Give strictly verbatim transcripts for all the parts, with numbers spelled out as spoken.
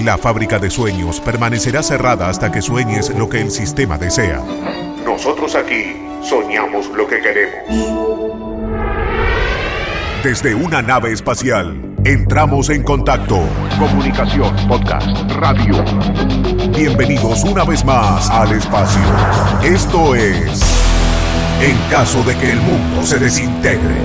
La fábrica de sueños permanecerá cerrada hasta que sueñes lo que el sistema desea. Nosotros aquí soñamos lo que queremos. Desde una nave espacial, entramos en contacto. Comunicación, podcast, radio. Bienvenidos una vez más al espacio. Esto es En caso de que el mundo se desintegre.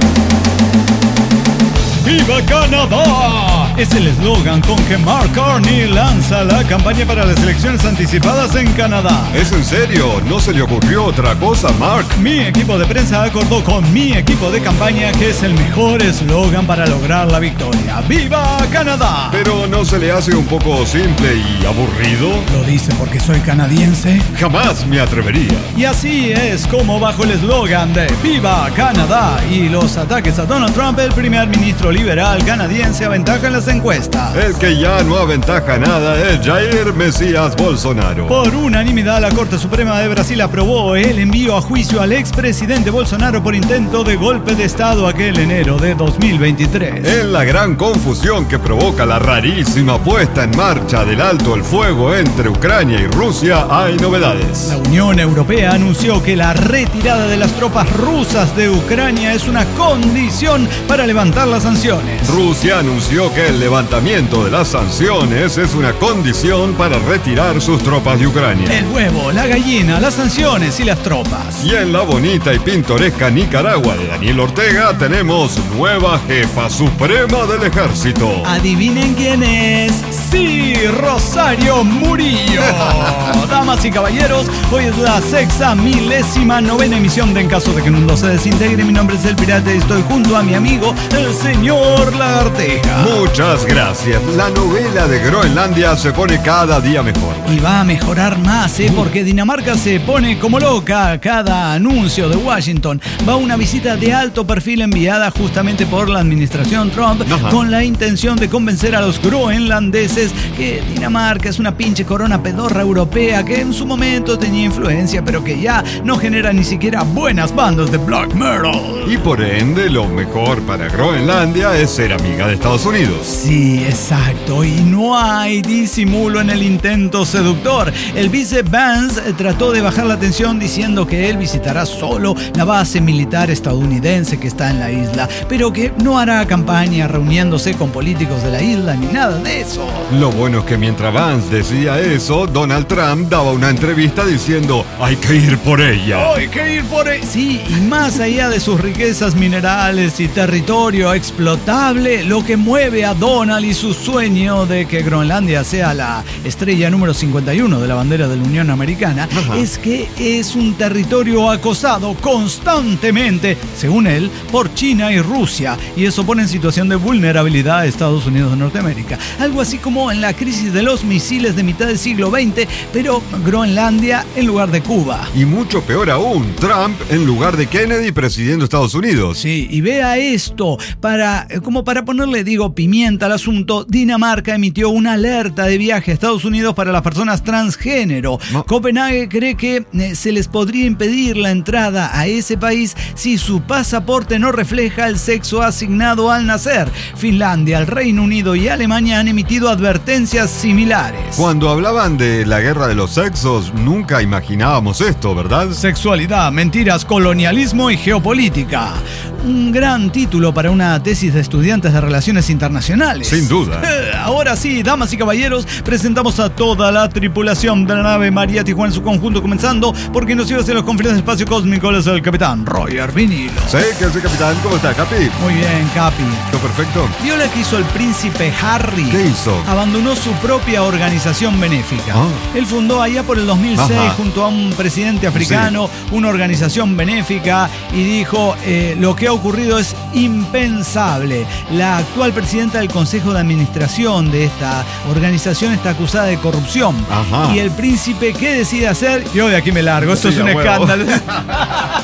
¡Viva Canadá! Es el eslogan con que Mark Carney lanza la campaña para las elecciones anticipadas en Canadá. ¿Es en serio? ¿No se le ocurrió otra cosa, Mark? Mi equipo de prensa acordó con mi equipo de campaña que es el mejor eslogan para lograr la victoria. ¡Viva Canadá! ¿Pero no se le hace un poco simple y aburrido? ¿Lo dice porque soy canadiense? Jamás me atrevería. Y así es como bajo el eslogan de ¡Viva Canadá! y los ataques a Donald Trump, el primer ministro liberal canadiense aventaja en las encuestas. El que ya no aventaja nada es Jair Mesías Bolsonaro. Por unanimidad, la Corte Suprema de Brasil aprobó el envío a juicio al expresidente Bolsonaro por intento de golpe de Estado aquel enero de dos mil veintitrés. En la gran confusión que provoca la rarísima puesta en marcha del alto el fuego entre Ucrania y Rusia, hay novedades. La Unión Europea anunció que la retirada de las tropas rusas de Ucrania es una condición para levantar las sanciones. Rusia anunció que el levantamiento de las sanciones es una condición para retirar sus tropas de Ucrania. El huevo, la gallina, las sanciones y las tropas. Y en la bonita y pintoresca Nicaragua de Daniel Ortega tenemos nueva jefa suprema del ejército. ¿Adivinen quién es? ¡Sí! Rosario Murillo. Damas y caballeros, hoy es la sexta milésima novena emisión de En caso de que el mundo se desintegre. Mi nombre es El Pirata y estoy junto a mi amigo, el señor Lagarteja. Muchas gracias. La novela de Groenlandia se pone cada día mejor. Y va a mejorar más, ¿eh? Porque Dinamarca se pone como loca. Cada anuncio de Washington va a una visita de alto perfil enviada justamente por la administración Trump. Ajá. Con la intención de convencer a los groenlandeses que Dinamarca es una pinche corona pedorra europea que en su momento tenía influencia, pero que ya no genera ni siquiera buenas bandas de black metal. Y por ende, lo mejor para Groenlandia es ser amiga de Estados Unidos. Sí, exacto. Y no hay disimulo en el intento seductor. El vice Vance trató de bajar la tensión diciendo que él visitará solo la base militar estadounidense que está en la isla, pero que no hará campaña reuniéndose con políticos de la isla ni nada de eso. Lo bueno es que mientras Vance decía eso, Donald Trump daba una entrevista diciendo hay que ir por ella. Hay que ir por ella. Sí, y más allá de sus riquezas minerales y territorio explotable, lo que mueve a Donald y su sueño de que Groenlandia sea la estrella número cincuenta y uno de la bandera de la Unión Americana. Ajá. Es que es un territorio acosado constantemente, según él, por China y Rusia, y eso pone en situación de vulnerabilidad a Estados Unidos de Norteamérica. Algo así como en la crisis de los misiles de mitad del siglo veinte, pero Groenlandia en lugar de Cuba. Y mucho peor aún, Trump en lugar de Kennedy presidiendo Estados Unidos. Sí, y vea esto, para, como para ponerle, digo, pimienta al asunto, Dinamarca emitió una alerta de viaje a Estados Unidos para las personas transgénero. No. Copenhague cree que eh, se les podría impedir la entrada a ese país si su pasaporte no refleja el sexo asignado al nacer. Finlandia, el Reino Unido y Alemania han emitido advertencias similares. Cuando hablaban de la guerra de los sexos, nunca imaginábamos esto, ¿verdad? Sexualidad, mentiras, colonialismo y geopolítica. Un gran título para una tesis de estudiantes de relaciones internacionales. Sin duda. Ahora sí, damas y caballeros, presentamos a toda la tripulación de la nave María Tijuana en su conjunto, comenzando porque nos lleva hacia los confines del espacio cósmico. Es el capitán Roger Vinilo. Sí, que es el capitán. ¿Cómo está, Capi? Muy bien, Capi. ¿Todo perfecto? ¿Vio lo que hizo el príncipe Harry? ¿Qué hizo? Abandonó su propia organización benéfica. Ah. Él fundó allá por el dos mil seis, ajá, junto a un presidente africano, sí, una organización benéfica, y dijo, eh, lo que ha ocurrido es impensable. La actual presidenta del Consejo de Administración de esta organización está acusada de corrupción. Ajá. Y el príncipe, ¿qué decide hacer? Yo de aquí me largo, esto sí, es un escándalo.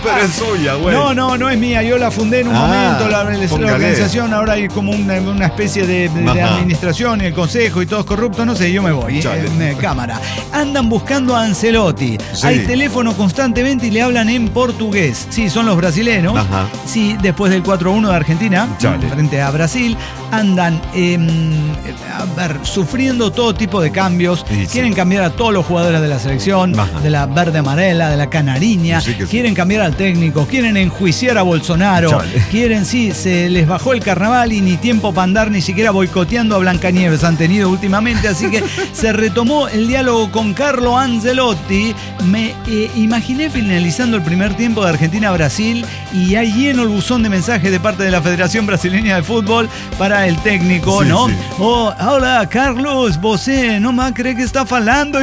Pero es suya, güey. No, no, no es mía. Yo la fundé en un Ah, momento. La, la póngale. organización ahora hay como una, una especie de, de, de administración y el consejo y todos corruptos. No sé, yo me voy. Chale. En, en cámara. Andan buscando a Ancelotti. Sí. Hay teléfono constantemente y le hablan en portugués. Sí, son los brasileños. Ajá. Sí, después del cuatro a uno de Argentina, Chale. frente a Brasil, andan eh, a ver, sufriendo todo tipo de cambios. Sí, sí. Quieren cambiar a todos los jugadores de la selección, Ajá. de la verde amarela, de la canariña. Sí que sí. Quieren cambiar al técnico, quieren enjuiciar a Bolsonaro. Chale. Quieren, sí, se les bajó el carnaval y ni tiempo para andar ni siquiera boicoteando a Blancanieves han tenido últimamente. Así que se retomó el diálogo con Carlo Ancelotti. Me eh, imaginé finalizando el primer tiempo de Argentina-Brasil y hay lleno el buzón de mensajes de parte de la Federación Brasileña de Fútbol para el técnico, Sí, ¿no? sí. Oh, hola, Carlos, você no más cree que está falando.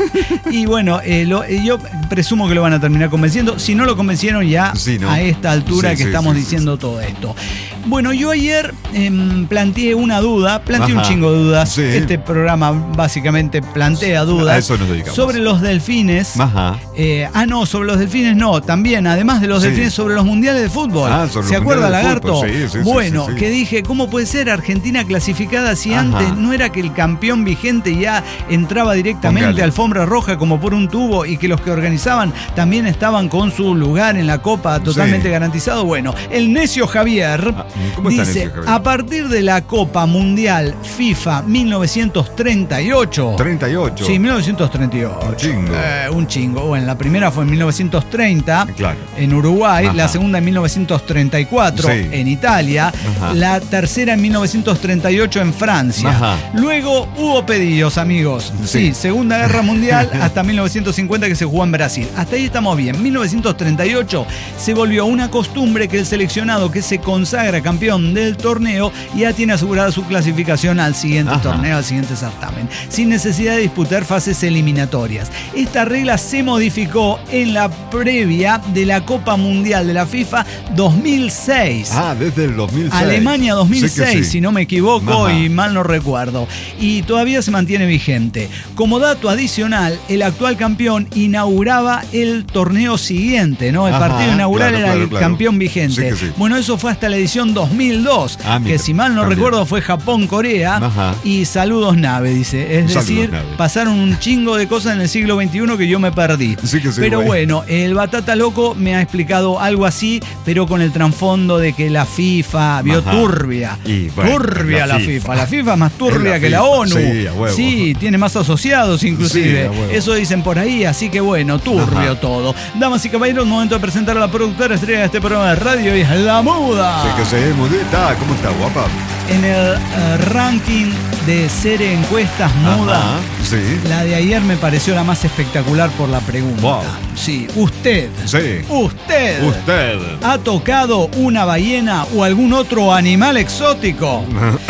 Y bueno, eh, lo, eh, yo presumo que lo van a terminar convenciendo. Si no lo convencieron ya Sí, ¿no? a esta altura Sí, que sí, estamos sí, diciendo sí. todo esto. Bueno, yo ayer eh, planteé una duda, planteé Ajá. un chingo de dudas. Sí. Este programa básicamente plantea dudas A eso nos dedicamos. sobre los delfines. Ajá. Eh, ah, no, sobre los delfines no. También, además de los Sí. delfines, sobre los mundiales de fútbol. Ah, sobre ¿Se los acuerda, mundiales de Lagarto? fútbol, sí, sí, sí, bueno, sí, sí. que dije, ¿cómo puede ser Argentina clasificada si Ajá. antes no era que el campeón vigente ya entraba directamente Póngale. a alfombra roja como por un tubo y que los que organizaban también estaban con su lugar en la Copa totalmente Sí. garantizado? Bueno, el necio Javier Ah, ¿cómo está dice, necio Javier? a partir de la Copa Mundial FIFA mil novecientos treinta y ocho. treinta y ocho. Sí, mil novecientos treinta y ocho. Un chingo. Eh, un chingo. Bueno, la primera fue en mil novecientos treinta Claro. en Uruguay, Ajá. la segunda en mil novecientos treinta y cuatro Sí. en Italia, Ajá. la tercera en mil novecientos treinta y ocho en Francia. Ajá. Luego hubo pedidos, amigos. Sí, Sí. Segunda Guerra Mundial hasta mil novecientos cincuenta que se jugó en Brasil. Hasta ahí estamos bien. mil novecientos treinta y ocho se volvió una costumbre que el seleccionado que se consagra campeón del torneo ya tiene asegurada su clasificación al siguiente Ajá. torneo, al siguiente certamen, sin necesidad de disputar fases eliminatorias. Esta regla se modificó en la previa de la Copa Mundial de la FIFA dos mil seis. Ah, desde el dos mil seis. Alemania dos mil seis, Sí que sí. si no me equivoco Ajá. y mal no recuerdo. Y todavía se mantiene vigente. Como dato adicional, el actual campeón inauguraba el torneo siguiente, ¿no? El Ajá, partido inaugural claro, era claro, el claro. campeón vigente. Sí que sí. Bueno, eso fue hasta la edición dos mil dos, Ah, mira, que si mal no también. recuerdo fue Japón-Corea. Ajá. Y saludos nave, dice. Es Saludos, decir, nave. pasaron un chingo de cosas en el siglo veintiuno que yo me perdí. Sí que sí, Pero güey. bueno, el Batata Loco me ha explicado algo así, pero con el trasfondo de que la FIFA vio Ajá. turbia. Y bueno, turbia la, la FIFA. FIFA. La FIFA es más turbia Es la que la FIFA. ONU. Sí, a huevo. Sí, tiene más asociados inclusive. Sí, a huevo. Eso dicen por ahí, así que bueno, turbio Ajá. todo. Damas y caballeros, momento de presentar a la productora estrella de este programa de radio y es La Muda. Sí que sí, mudita. ¿Cómo está, guapa? En el eh, ranking de Cere Encuestas Muda, Ajá, sí. la de ayer me pareció la más espectacular por la pregunta. Wow. Sí, usted. Sí. Usted. Usted. ¿Ha tocado una ballena o algún otro animal exótico?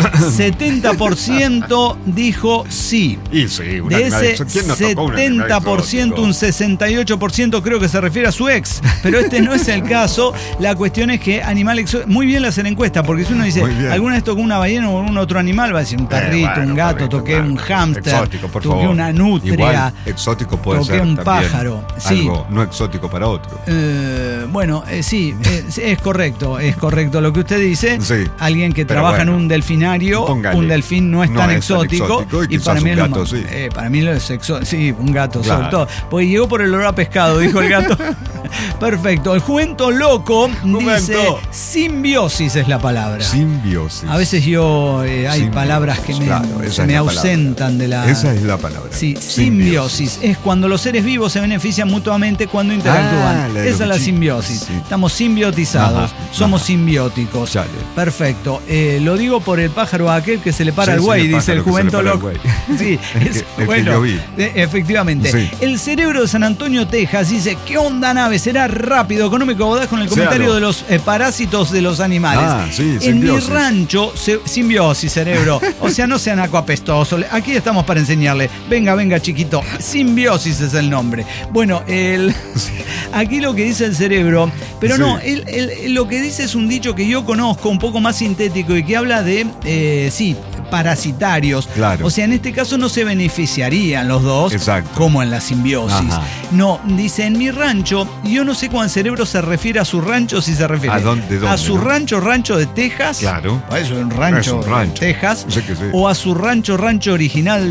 setenta por ciento dijo sí. Y sí, un De animal ese exótico. ¿Quién no tocó un animal setenta por ciento, exótico? un sesenta y ocho por ciento creo que se refiere a su ex. Pero este no es el caso. La cuestión es que animal exótico. Muy bien la hacer encuesta, porque si uno dice, Muy bien. ¿alguna vez tocó una ballena o algún otro animal? Va a decir un perrito, Eh, bueno, un gato, perrito, toqué claro. un hámster, Exótico, por toqué favor. una nutria. Igual, exótico puede toqué ser un también pájaro. Sí. algo no exótico para otro. Eh, bueno, eh, sí, eh, es correcto, es correcto lo que usted dice. Sí. Alguien que Pero trabaja bueno, en un delfinario, póngale. un delfín no es No tan es tan exótico. exótico y quizás para mí un es lo gato más- sí. eh, para mí lo es exótico. Sí, un gato Claro. sobre todo. Porque llegó por el olor a pescado, dijo el gato. Perfecto. El Juento Loco dice Jumento. simbiosis es la palabra. Simbiosis. A veces yo eh, hay Simbiosis, palabras que me, claro, esa se es me la ausentan de la. Esa es la palabra. Sí, simbiosis. Es cuando los seres vivos se benefician mutuamente cuando interactúan. Ah, la de Esa los es la bichitos, simbiosis. sí. Estamos simbiotizados. Ajá, Somos ajá. simbióticos. Chale. Perfecto. Eh, lo digo por el pájaro aquel que se le para Sí, al sí, güey, el dice el pájaro que se le Jumento para al Loco. güey. Sí, El es, que- el que bueno, yo vi. eh, efectivamente. Sí. El cerebro de San Antonio, Texas, dice: ¿qué onda, nave? Será rápido, económico, audaz con el comentario Séalo. de los eh, parásitos de los animales. Ah, sí, en mi simbiosis. rancho, se- simbiosis, cerebro. O sea, no sean acuapestosos. Aquí estamos para enseñarle. Venga, venga, chiquito. Simbiosis es el nombre. Bueno, el, aquí lo que dice el cerebro, pero Sí. no, él, él- lo que dice es un dicho que yo conozco, un poco más sintético y que habla de, eh, sí, parasitarios. Claro. O sea, en este caso no se beneficiarían los dos. Exacto. Como en la simbiosis. Ajá. No, dice, en mi rancho, yo no sé cuando el cerebro se refiere a su rancho, si se refiere ¿A dónde, dónde, a su no? rancho, rancho de Texas. Claro. Eso es un rancho, Es un rancho. de Texas. Sí que sí. O a su rancho, rancho original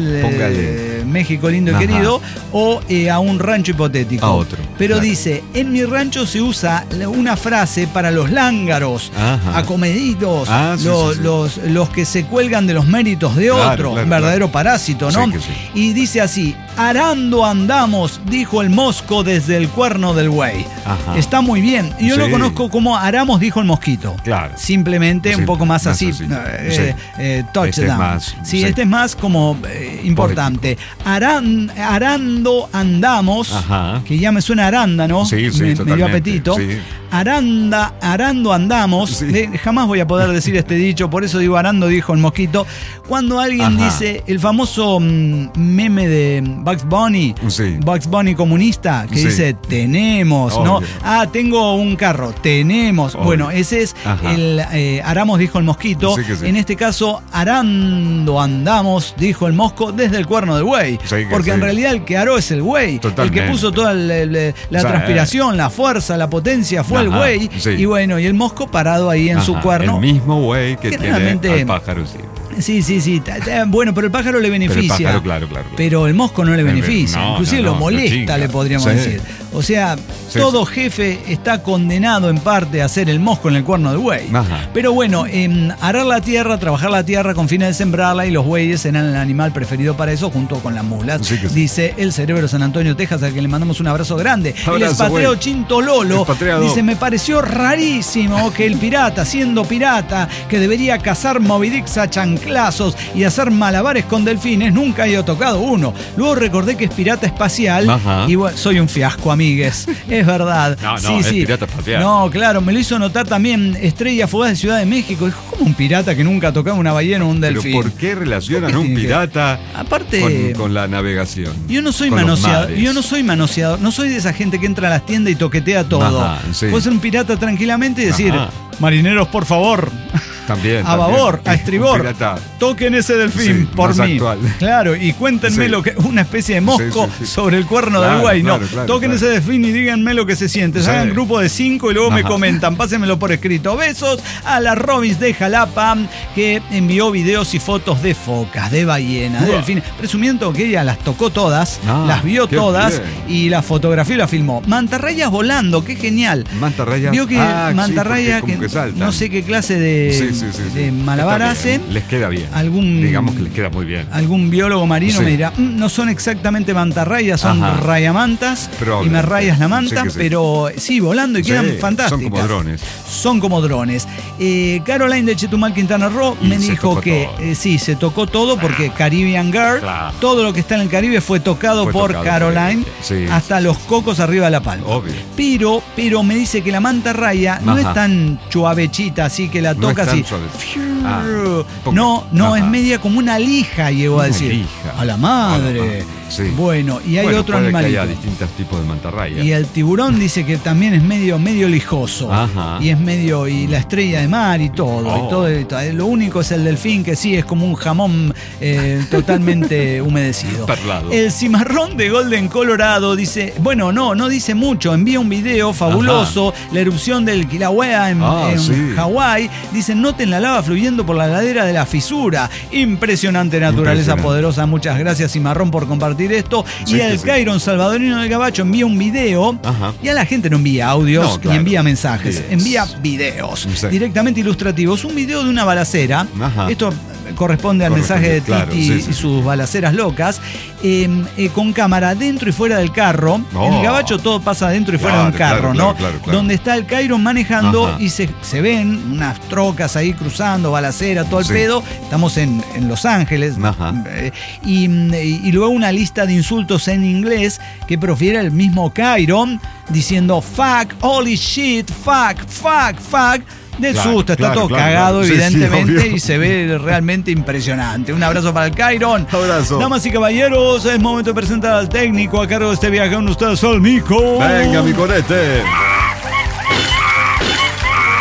de México lindo y Ajá. querido. O eh, a un rancho hipotético. A otro. Pero Claro. dice, en mi rancho se usa una frase para los lángaros, Ajá. acomedidos, Ah, sí, los, sí, sí. Los, los que se cuelgan de los méritos de Claro, otro, claro, un verdadero claro. parásito, ¿no? Sí que sí. Y dice así, arando andamos, dijo el mosco desde el cuerno del buey. Ajá. Está muy bien. Yo Sí. lo conozco como aramos, dijo el mosquito. Claro. Simplemente Sí, un poco más más así. así. eh, Sí. eh, touchdown. Este es más, sí, sí. este es más como eh, importante. Aran, arando andamos, Ajá. que ya me suena arándano, Sí, sí, me, me dio totalmente, apetito. sí. Aranda, arando andamos. Sí. De- jamás voy a poder decir este dicho, por eso digo arando, dijo el mosquito. Cuando alguien Ajá. dice el famoso mm, meme de Bugs Bunny, Sí. Bugs Bunny comunista, que Sí. dice tenemos, ¿no? Obvio. Ah, tengo un carro, tenemos. Obvio. Bueno, ese es Ajá. el eh, aramos, dijo el mosquito. Sí que sí. En este caso, arando andamos, dijo el mosco, desde el cuerno del buey. Sí que Porque sí. en realidad el que aró es el buey. Totalmente. El que puso toda la, la- la O sea, transpiración, la fuerza, la potencia fue el Ajá, buey. sí. Y bueno, y el mosco parado ahí en Ajá, su cuerno. El mismo güey que, Que tiene realmente- al pájaro, sí. Sí, sí, sí. ta- ta- Bueno, pero el pájaro le beneficia. Pero el pájaro, claro, claro. claro. Pero el mosco no le Eh, beneficia, no, inclusive no, lo no, lo molesta, chinga. le podríamos Sí. decir. O sea, Sí, todo sí. jefe está condenado en parte a ser el mosco en el cuerno del buey. Ajá. Pero bueno, em, arar la tierra, trabajar la tierra con fines de sembrarla, y los bueyes eran el animal preferido para eso junto con las mulas. Sí que sí. Dice el cerebro de San Antonio, Texas, al que le mandamos un abrazo grande. el Abrazo, expatriado güey. Chinto Lolo Expatriado. dice, me pareció rarísimo que el pirata, siendo pirata, que debería cazar Moby Dicks a chanclazos y hacer malabares con delfines, nunca haya tocado uno. Luego recordé que es pirata espacial. Ajá. Y bueno, soy un fiasco, amigues. Es verdad. No, no, sí, es sí. pirata espacial. No, claro, me lo hizo notar también Estrella Fugaz de Ciudad de México. Dijo, ¿cómo un pirata que nunca ha tocado una ballena o un Pero delfín? ¿por qué relacionan ¿Por a qué un tiene que- pirata Aparte, con, con la navegación? yo no soy con los manoseador, mares? yo no soy manoseador, no soy de esa gente que entra a las tiendas y toquetea todo. Ajá, sí. Puedes ser un pirata tranquilamente y decir, Ajá. marineros, por favor, También. a también. babor, a estribor, Un pirata. toquen ese delfín Sí, por más mí. actual. Claro, y cuéntenme Sí. lo que una especie de mosco Sí, sí, sí. sobre el cuerno Claro, del buey. No, claro, claro, toquen claro. ese delfín y díganme lo que se siente. Sí. Hagan grupo de cinco y luego me Ajá. comentan. Pásenmelo por escrito. Besos a la Robins de Jalapa, que envió videos y fotos de focas, de ballenas, de Uah. delfines, presumiendo que ella las tocó todas, Ah, las vio qué todas bien. y las fotografió y las filmó. Mantarrayas volando, qué genial. Mantarrayas. Vio que Ah, sí, mantarraya, porque como que, que saltan. no sé qué clase de, Sí, sí, sí, sí. de malabar Está hacen. bien, les queda bien. Algún- Digamos que les queda muy bien. Algún biólogo marino Sí. me dirá, "Mm, no son exactamente mantarrayas, son Ajá. rayamantas y me Probablemente. rayas la manta, Sí que sí. pero sí, volando y Sí, quedan son fantásticas. como drones. Son como drones. Eh, Caroline de Chetumal, Quintana Roo, Y me se dijo tocó que todo. eh, sí, se tocó todo porque Caribbean Girl, Claro. todo lo que está en el Caribe fue tocado Fue por tocado por Caroline, ella. Sí, hasta sí, los cocos arriba de la palma. Obvio. Pero, pero me dice que la mantarraya no Ajá. es tan chuavechita, así que la No toca es tan así. suave. Ah, un poco. no, no, Ajá. es media como una lija, llegó a Una decir. lija. A la madre. A la ma- sí. Bueno, y hay Bueno, otro puede que animalito. haya distintos tipos de mantarraya. Y el tiburón dice que también es medio, medio lijoso. Ajá. Y es medio, y la estrella de mar y todo. Oh. Y todo, y todo. Lo único es el delfín, que sí es como un jamón eh, totalmente humedecido. Parlado. El cimarrón de Golden, Colorado, dice, bueno, no, no dice mucho. Envía un video fabuloso, la erupción del Kilauea en, Ah, en sí. Hawái. Dicen, noten la lava fluyendo por la ladera de la fisura. Impresionante naturaleza Impresionante. poderosa. Muchas gracias, Cimarrón, por compartir esto. Sí y que el sí. Cairon Salvadorino del Gabacho envía un video. Ajá. Y a la gente no envía audios No, ni claro. envía mensajes, Videos. envía videos Sí. directamente ilustrativos. Un video de una balacera. Ajá. Esto corresponde al Corresponde, mensaje de claro, Titi sí, sí, y sí. sus balaceras locas. eh, eh, con cámara dentro y fuera del carro. Oh. En el Gabacho todo pasa dentro y fuera de un Claro, carro, claro, ¿no? claro, claro, claro. Donde está el Cairon manejando Ajá. y se, se ven unas trocas ahí cruzando, balacera, todo el Sí. pedo. Estamos en, en Los Ángeles. Ajá. Eh, y, y- y luego una lista de insultos en inglés que profiere el mismo Cairon diciendo fuck, holy shit, fuck, fuck, fuck. De Claro, susto, está claro, todo claro, cagado, claro. Sí, sí, evidentemente, obvio. y se ve realmente impresionante. Un abrazo para el Cairon. Abrazo. Damas y caballeros, es momento de presentar al técnico a cargo de este viaje con ustedes, el Mico. Venga, mi conete.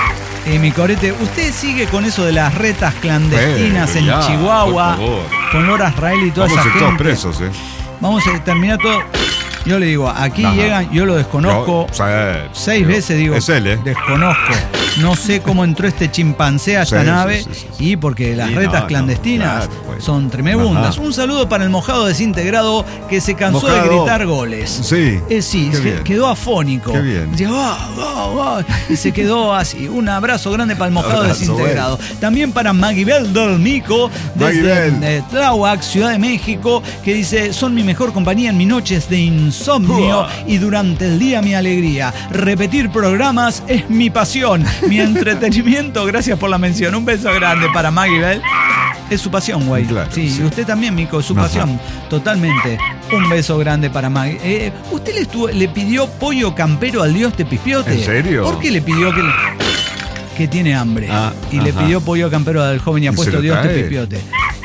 Eh, mi corete, ¿usted sigue con eso de las retas clandestinas Pero en ya, Chihuahua? por favor. Con Laura Israel y toda Vamos esa a ser gente. todos presos, ¿eh? Vamos a terminar todo. Yo le digo, aquí Ajá. llegan, yo lo desconozco. No, sí, Seis pero veces digo, es él, ¿eh? desconozco. No sé cómo entró este chimpancé a esta Sí, nave. sí, sí, sí, sí. Y porque las Sí, retas no, clandestinas no, claro, pues. son tremendas. Ajá. Un saludo para el mojado desintegrado que se cansó Mojado. de gritar goles. Sí. Eh, sí, Qué se- bien. quedó afónico. Qué bien. Decía, "Ah, ah, ah", y se quedó así. Un abrazo grande para el mojado Abrazo, desintegrado. También para Maguibel del Mico, desde Maguibel. eh, Tláhuac, Ciudad de México, que dice: son mi mejor compañía en mis noches de insomnio Uah. y durante el día mi alegría. Repetir programas es mi pasión, mi entretenimiento. Gracias por la mención. Un beso grande para Maguibel. Es su pasión, güey. Claro, sí, sí. y usted también, Mico, es su Ajá. pasión. Totalmente. Un beso grande para Maggie. Eh, ¿Usted le, estuvo- le pidió pollo campero al dios Tepipiote? ¿En serio? ¿Por qué le pidió que, le- que tiene hambre? Ah, y le ajá. pidió pollo campero al joven y ¿Y se apuesto lo dios trae? Tepipiote.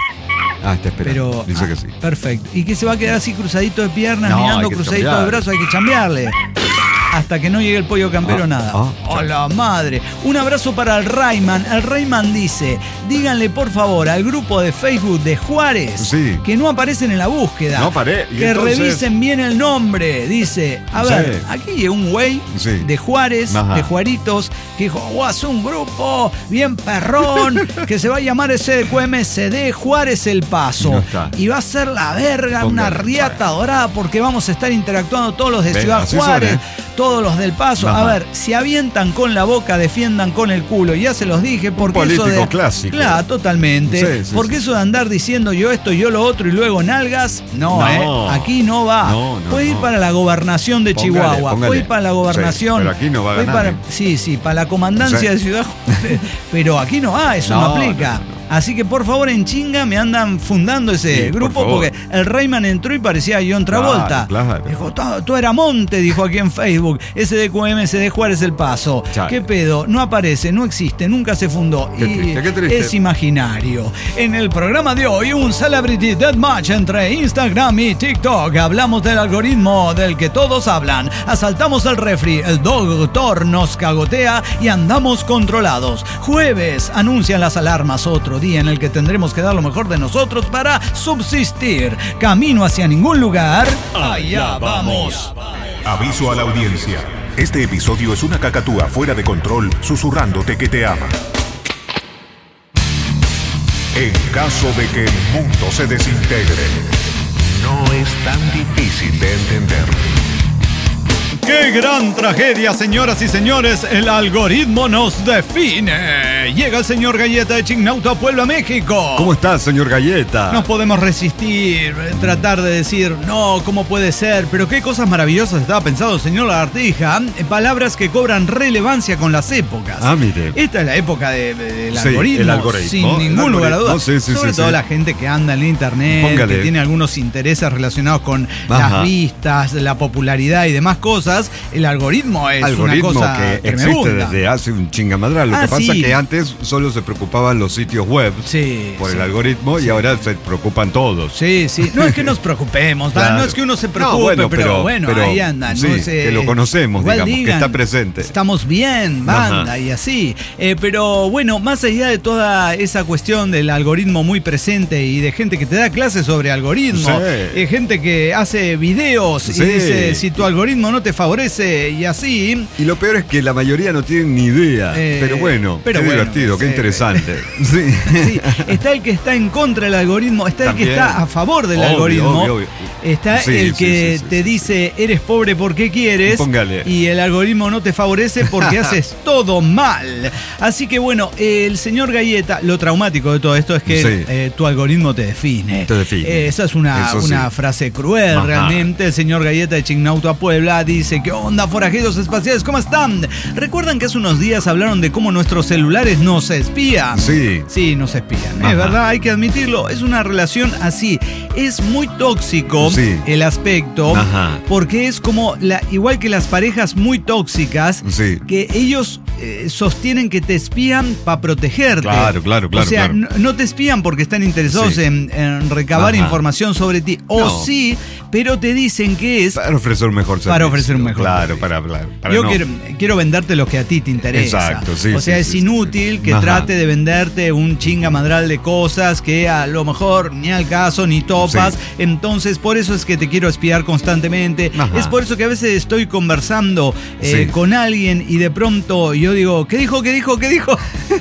Ah, está esperando. Pero, Dice que ah, sí. Perfecto. ¿Y que se va a quedar así cruzadito de piernas, No, mirando hay que cruzadito de chambearle. brazos? Hay que chambearle. Hasta que no llegue el pollo campero, Ah, nada. ah, ¡Hola, madre! Un abrazo para el Rayman. El Rayman dice: díganle por favor al grupo de Facebook de Juárez Sí. que no aparecen en la búsqueda. No paré. ¿Y Que entonces? revisen bien el nombre. Dice: a ver, Sí. aquí llegó un güey Sí. de Juárez, Ajá. de Juaritos, que dijo: oh, es un grupo bien perrón que se va a llamar S D Q M C D Juárez El Paso. No está. Y va a ser la verga, una Póngale, riata dorada, porque vamos a estar interactuando todos los de Ven, Ciudad así son, Juárez, ¿eh? todos los del Paso. A Ajá. ver, si avientan con la boca, defiendan con el culo. Ya se los dije, porque eso político de. clásico. Claro, totalmente. Sí, sí, porque sí. eso de andar diciendo yo esto, yo lo otro y luego nalgas, no, No. ¿eh? Aquí no va. No, no, puede ir no. para la gobernación de Póngale, Chihuahua, póngale. puede ir para la gobernación. Sí, pero aquí no va a puede ir ganar, para- ¿eh? Sí, sí, para la comandancia Sí. de Ciudad Juárez. Pero aquí no va, eso no, No, aplica. no, no, no. Así que por favor en chinga me andan fundando ese Sí, por grupo favor. porque el Rayman entró y parecía John Travolta. Claro, claro. Dijo, "Tú- tú era Monte", dijo aquí en Facebook. S D Q M, S D Juárez El Paso. Chale. ¿Qué pedo? No aparece, no existe, nunca se fundó. Qué y triste, qué triste. es imaginario. En el programa de hoy, un Celebrity Deathmatch entre Instagram y TikTok. Hablamos del algoritmo del que todos hablan. Asaltamos el refri, el doctor nos cagotea y andamos controlados. Jueves anuncian las alarmas, otro día en el que tendremos que dar lo mejor de nosotros para subsistir. Camino hacia ningún lugar. Allá vamos. Aviso a la audiencia. Este episodio es una cacatúa fuera de control susurrándote que te ama. En caso de que el mundo se desintegre, no es tan difícil de entender. ¡Qué gran tragedia, señoras y señores! El algoritmo nos define. Llega el señor Galleta de Chignauta, Puebla, México. ¿Cómo estás, señor Galleta? No podemos resistir, tratar de decir, no, ¿cómo puede ser? Pero qué cosas maravillosas estaba pensado, señor Lagartija. Palabras que cobran relevancia con las épocas. Ah, mire. Esta es la época de- de- del Sí, algoritmo, el algoritmo, sin el ningún lugar a algoritmo, dudas. sí, sí, Sobre sí, todo sí. la gente que anda en el internet, Póngale. que tiene algunos intereses relacionados con Ajá. las vistas, la popularidad y demás cosas. El algoritmo es algoritmo una cosa que existe tremenda. desde hace un chingamadral. Lo Ah, que pasa sí. es que antes solo se preocupaban los sitios web Sí, por sí. el algoritmo y ahora se preocupan todos. Sí, sí. No es que nos preocupemos, ¿va? Claro. No es que uno se No, preocupe, bueno, pero, pero- bueno, pero ahí andan. sí, no sé. que lo conocemos, Igual digamos, que digan, está presente. Estamos bien, banda, Ajá. y así. Eh, pero bueno, más allá de toda esa cuestión del algoritmo muy presente y de gente que te da clases sobre algoritmo, Sí. eh, gente que hace videos y Sí. dice si tu algoritmo no te favorece y así. Y lo peor es que la mayoría no tienen ni idea. Eh, pero bueno, pero qué bueno, divertido, qué sí. interesante. Sí. Sí, está el que está en contra del algoritmo, está el También. que está a favor del Obvio, algoritmo, obvio, obvio. está Sí, el sí, que sí, sí, te sí. dice eres pobre porque quieres Póngale. y el algoritmo no te favorece porque haces todo mal. Así que bueno, el señor Galleta, lo traumático de todo esto es que Sí. eh, tu algoritmo te define. Te define. Eh, esa es una, Eso sí. una frase cruel Ajá. realmente. El señor Galleta de Chignauta, Puebla, dice: ¿qué onda, forajidos espaciales? ¿Cómo están? ¿Recuerdan que hace unos días hablaron de cómo nuestros celulares nos espían? Sí. Sí, nos espían. Ajá. Es verdad, hay que admitirlo. Es una relación así. Es muy tóxico Sí. el aspecto. Ajá. Porque es como, la, igual que las parejas muy tóxicas, Sí. que ellos eh, sostienen que te espían para protegerte. Claro, claro, claro, O sea, claro. no, no te espían porque están interesados Sí. en, en recabar Ajá. información sobre ti. O No. sí, pero te dicen que es... Para ofrecer un mejor servicio. Para ofrecer un mejor Claro, servicio. para hablar. Para Yo no. quiero, quiero venderte lo que a ti te interesa. Exacto, sí, O sea, sí, es sí, inútil sí. que Ajá. trate de venderte un chingamadral de cosas que a lo mejor ni al caso ni topas. Sí. Entonces, por eso es que te quiero espiar constantemente. Ajá. Es por eso que a veces estoy conversando eh, Sí. con alguien y de pronto yo digo, ¿qué dijo? ¿Qué dijo? ¿Qué dijo?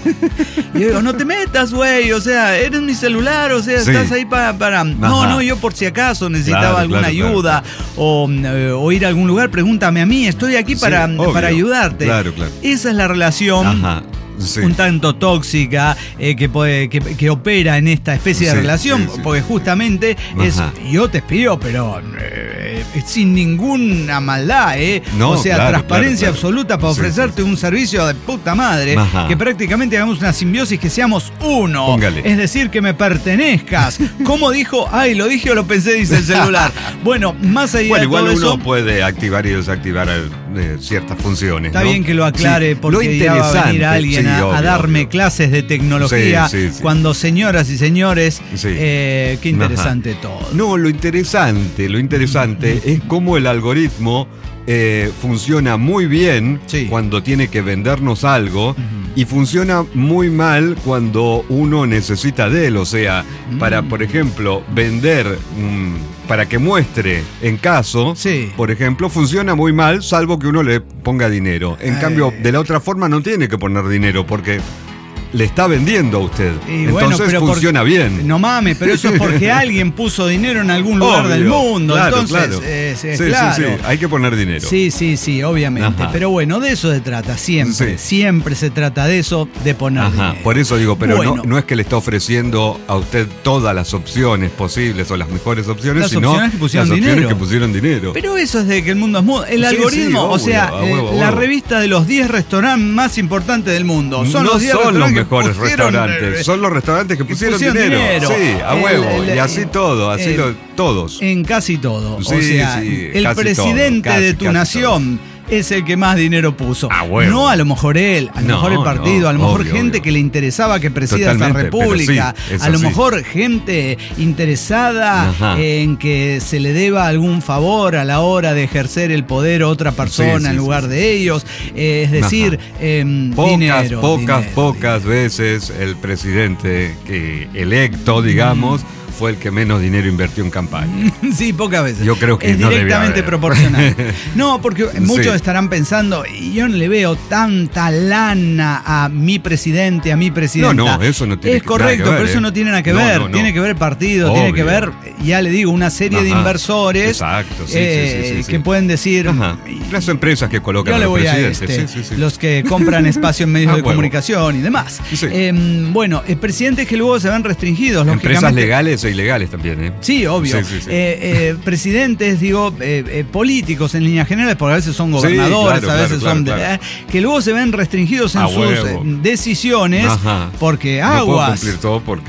Y yo digo, no te metas, güey. O sea, eres mi celular. O sea, Sí. estás ahí para... para... No, Ajá. no, yo por si acaso necesitaba Claro, alguna claro, claro, ayuda o, eh, o ir a algún lugar. Pregúntame a mí. Estoy aquí Sí, para, obvio. para ayudarte. Claro, claro. Esa es la relación Ajá. Sí. un tanto tóxica eh, que, puede, que, que opera en esta especie de Sí, relación, sí, sí. porque justamente es, Ajá. yo te espío, pero eh, sin ninguna maldad, ¿eh? No, o sea, claro, transparencia claro, claro. absoluta para Sí, ofrecerte sí, sí. un servicio de puta madre, Ajá. que prácticamente hagamos una simbiosis, que seamos uno. Póngale. Es decir, que me pertenezcas. ¿Cómo dijo? Ay, lo dije o lo pensé, dice el celular. Bueno, más allá Bueno, de igual todo uno eso... puede activar y desactivar eh, ciertas funciones. Está ¿no? bien que lo aclare, Sí, porque lo ya va a venir interesante, alguien sí, a, a obvio, darme obvio. clases de tecnología. Sí, sí, sí. Cuando, señoras y señores, Sí. eh, qué interesante todo. No, lo interesante, lo interesante es cómo el algoritmo eh, funciona muy bien Sí. cuando tiene que vendernos algo y funciona muy mal cuando uno necesita de él. O sea, Mm. para, por ejemplo, vender, mm, para que muestre en caso, Sí. por ejemplo, funciona muy mal, salvo que uno le ponga dinero. En Eh. cambio, de la otra forma no tiene que poner dinero porque le está vendiendo a usted. Y bueno, Entonces pero por- funciona bien. No mames, pero eso es porque alguien puso dinero en algún lugar del Obvio, mundo. claro, Entonces, claro. eh, sí, Sí, claro. sí, sí, hay que poner dinero. Sí, sí, sí, obviamente. Ajá. Pero bueno, de eso se trata, siempre. Sí. Siempre se trata de eso, de poner Ajá, dinero. por eso digo, pero Bueno. no, no es que le está ofreciendo a usted todas las opciones posibles o las mejores opciones, Las sino opciones que pusieron las opciones dinero. que pusieron dinero. Pero eso es de que el mundo es mundo. El Sí, algoritmo, sí, o obvio, sea, a eh, huevo, a la huevo. revista de los diez restaurantes más importantes del mundo. Son no los diez son los restaurantes que mejores pusieron, restaurantes, eh, son los restaurantes que que pusieron, pusieron dinero. dinero. Sí, a El- huevo. el- y así todo, así el- lo, todos. En casi todo. o Sí, sea, sí, el casi presidente todo, de casi, tu casi nación es el que más dinero puso. A huevo. No a lo mejor él, a lo No, mejor el partido, no, a lo mejor obvio, gente obvio. que le interesaba que presida esa Totalmente, pero república. sí, es a lo así. mejor gente interesada Ajá. en que se le deba algún favor a la hora de ejercer el poder a otra persona Sí, sí, en lugar sí, de ellos. Eh, es decir, em, Pocas, dinero, pocas, dinero, pocas veces el presidente que electo, digamos, fue el que menos dinero invirtió en campaña. Sí, pocas veces. Yo creo que es no debía directamente haber. proporcional. No, porque muchos Sí. estarán pensando, y yo no le veo tanta lana a mi presidente, a mi presidenta. No, no, eso no tiene Es que- correcto, nada que ver, pero eso ¿eh? no tiene nada que No, ver. no, no. Tiene que ver el partido, tiene que Obvio. ver, ya le digo, una serie de Ajá. inversores Exacto, sí, eh, sí, sí, sí, sí. que pueden decir. Ajá. Las empresas que colocan Yo a le los voy a presidentes. este, Sí, sí, sí. los que compran espacio en medios Ah, de huevo. comunicación y demás. Sí. Eh, bueno, eh, presidentes que luego se ven restringidos, Empresas lógicamente. legales e ilegales también, ¿eh? Sí, obvio. Sí, sí, sí. Eh, eh, presidentes, digo, eh, eh, políticos en líneas generales, porque a veces son gobernadores, claro, a veces claro, son claro, de- claro. eh, que luego se ven restringidos en A sus huevo. eh, decisiones, Ajá. porque No puedo aguas. cumplir todo porque...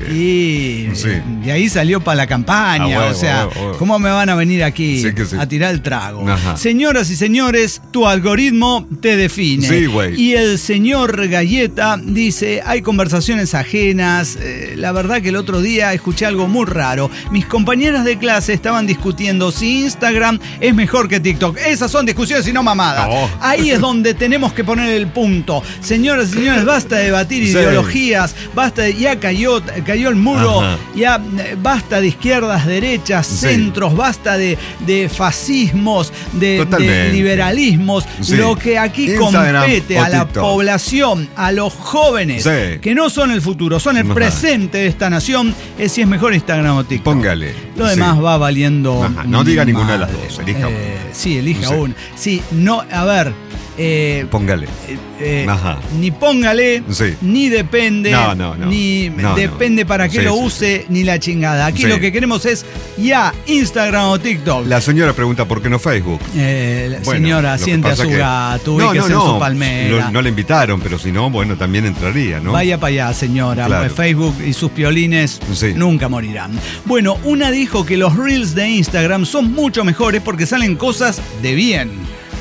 Y Sí. eh, de ahí salió para la campaña, A huevo, o sea, a huevo, a huevo. ¿cómo me van a venir aquí Sí que sí. a tirar el trago? Ajá. Señoras y señores, tu algoritmo te define. Sí, güey. Y el señor Galleta dice, hay conversaciones ajenas. Eh, la verdad que el otro día escuché algo muy raro. Mis compañeras de clase estaban discutiendo si Instagram es mejor que TikTok. Esas son discusiones y no mamadas. No. Ahí es donde tenemos que poner el punto. Señoras y señores, basta de debatir Sí. ideologías, basta de, ya cayó, cayó el muro, Ajá. ya eh, basta de izquierdas, derechas, Sí. centros, basta de, de fascismos, de, Totalmente. de liberalismos. Sí. Lo que aquí Instagram compete o a la TikTok. población, a los jóvenes, Sí. que no son el futuro, son el Ajá. presente de esta nación, es si es mejor Instagram o TikTok. Póngale. Lo demás Sí. va valiendo. Ajá, no diga ninguna de las madre. dos, elija Eh, una. Sí, elija Sí. una. Sí, no, a ver. eh, Póngale. eh, eh, Ajá. ni póngale, Sí. ni depende, No, no, no. ni No, depende no. para qué Sí, lo sí, use, ni la chingada. Aquí Sí. lo que queremos es ya Instagram o TikTok. La señora pregunta por qué no Facebook. Eh, la Bueno, señora, lo que siente a pasa su que- gato, No, ubíquese no, en no. su palmera. No, no le invitaron, pero si no, bueno, también entraría, ¿no? Vaya para allá, señora. Claro. Pues Facebook y sus piolines Sí. nunca morirán. Bueno, una dijo que los reels de Instagram son mucho mejores porque salen cosas de bien.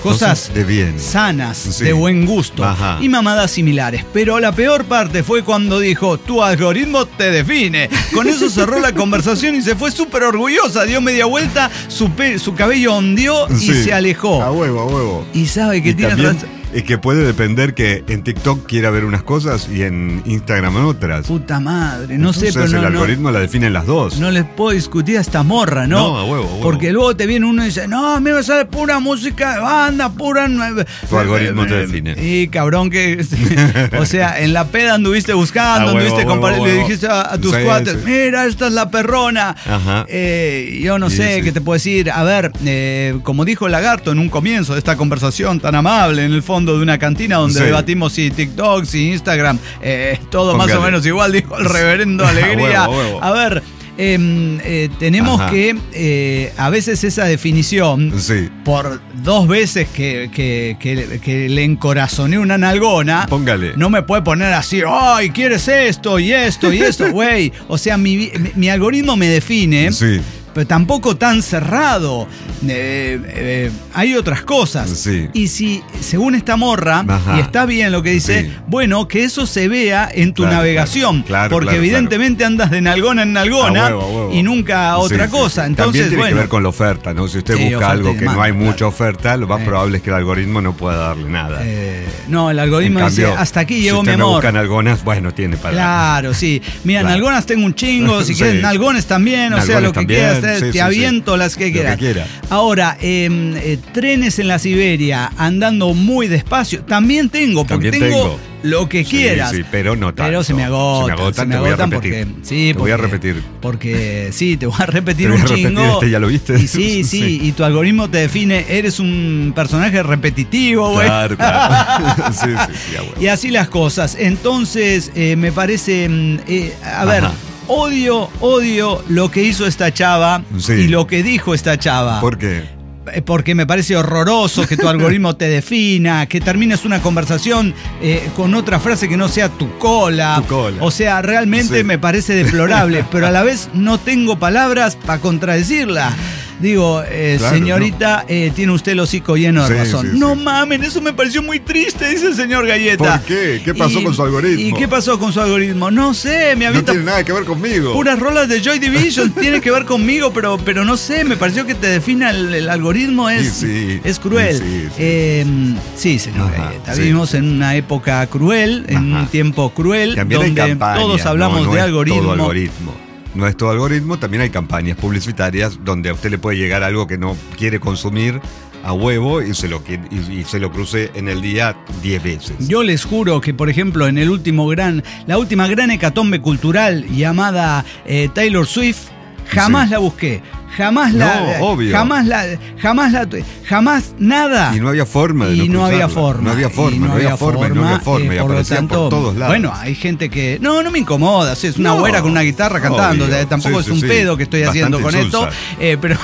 Cosas, Cosas de bien. sanas, Sí. de buen gusto. Ajá. Y mamadas similares. Pero la peor parte fue cuando dijo, tu algoritmo te define. Con eso cerró la conversación y se fue súper orgullosa. Dio media vuelta, su, pe- su cabello ondeó y Sí. se alejó. A huevo, a huevo. Y sabe que Y tiene también razón. es que puede depender que en TikTok quiera ver unas cosas y en Instagram en otras. Puta madre, no sé, Entonces, pero no, el no- algoritmo la define en las dos. no les puedo discutir a esta morra, ¿no? No, a huevo, a huevo. Porque luego te viene uno y dice, no, a mí me sale pura música de banda, pura... Tu algoritmo te define. Y cabrón que... o sea, en la peda anduviste buscando, A huevo, anduviste a huevo, comparando, a le huevo. dijiste a, a tus Sí, cuates, sí. mira, esta es la perrona. Ajá. Eh, yo no Sí, sé sí. qué te puedo decir. A ver, eh, como dijo Lagarto en un comienzo de esta conversación tan amable en el fondo de una cantina donde Sí. debatimos si TikTok, si Instagram, eh, todo más Póngale. o menos igual, dijo el reverendo Alegría. A huevo, a huevo. A ver, eh, eh, tenemos Ajá. que eh, a veces esa definición, Sí. por dos veces que, que, que- que le encorazoné una nalgona, Póngale. no me puede poner así, ¡ay, quieres esto y esto y esto, güey! O sea, mi, mi, mi algoritmo me define. Sí. Pero tampoco tan cerrado. Eh, eh, hay otras cosas. Sí. Y si, según esta morra, Ajá. y está bien lo que dice, Sí. bueno, que eso se vea en tu Claro, navegación. claro, claro, porque claro, evidentemente andas de nalgona en nalgona A huevo, a huevo. y nunca a otra Sí, sí, cosa. sí. Entonces, También tiene bueno. que ver con la oferta, ¿no? Si usted Sí, busca oferta algo y que no demanda, hay mucha claro. oferta, lo más Eh. probable es que el algoritmo no pueda darle nada. Eh, no, el En algoritmo cambio, dice, hasta aquí si llegó mi usted me amor. busca nalgonas, bueno, tiene para Claro, sí. Mira, Claro. nalgonas tengo un chingo, si Sí. quieres nalgones también, o sea, Nalgones lo que también, quieras, eh, sí, te sí, aviento sí. las que Lo que quieras. quiera. Ahora, eh, eh, trenes en la Siberia andando muy despacio, también tengo, porque También tengo, tengo. lo que Sí, quieras. sí, pero no tanto. Pero se me agotan, Se me agotan, te voy a repetir. porque sí, Te voy a porque- repetir. Porque sí, te voy a repetir Te voy un a repetir, chingo. este ya lo viste. Y sí, sí, Sí. y tu algoritmo te define, eres un personaje repetitivo, güey. Claro, claro. sí, sí, sí, a huevo. Y así las cosas. Entonces, eh, me parece. mm, eh, a ver, Ajá. odio, odio lo que hizo esta chava Sí. y lo que dijo esta chava. ¿Por qué? Eh, Porque me parece horroroso que tu algoritmo te defina, que termines una conversación eh, con otra frase que no sea tu cola. Tu cola. O sea, realmente Sí. me parece deplorable, pero a la vez no tengo palabras para contradecirla. Digo, eh, Claro, señorita, eh, tiene usted el hocico lleno de Sí, razón. sí, no sí. mamen, eso me pareció muy triste, dice el señor Galleta. ¿Por qué? ¿Qué pasó con su algoritmo? ¿Y qué pasó con su algoritmo? No sé, me No avienta tiene nada que ver conmigo. puras rolas de Joy Division, tiene que ver conmigo, pero, pero no sé, me pareció que te defina el, el algoritmo, es, Sí, sí, es cruel. sí, sí. Eh, sí, señor Ajá, Galleta, sí. vivimos en una época cruel, en Ajá. un tiempo cruel, También hay donde campañas, todos hablamos no, no de es algoritmo. Todo algoritmo. No es todo algoritmo, también hay campañas publicitarias donde a usted le puede llegar algo que no quiere consumir a huevo y se lo, qui- y, y se lo cruce en el día diez veces. Yo les juro que, por ejemplo, en el último gran, la última gran hecatombe cultural llamada eh, Taylor Swift, jamás Sí. la busqué. Jamás la. No, obvio. Jamás la. Jamás la. Jamás nada. Y no había forma de Y no no había cruzarla. forma. No había forma, y no había forma, y no había forma. eh, Y por lo aparecía tanto, por todos lados. Bueno, hay gente que. No, no me incomoda. sí, Es una No, güera con una guitarra cantando. obvio. o sea, tampoco Sí, es un sí, sí. pedo que estoy haciendo con Bastante esto. insulsa. eh, pero.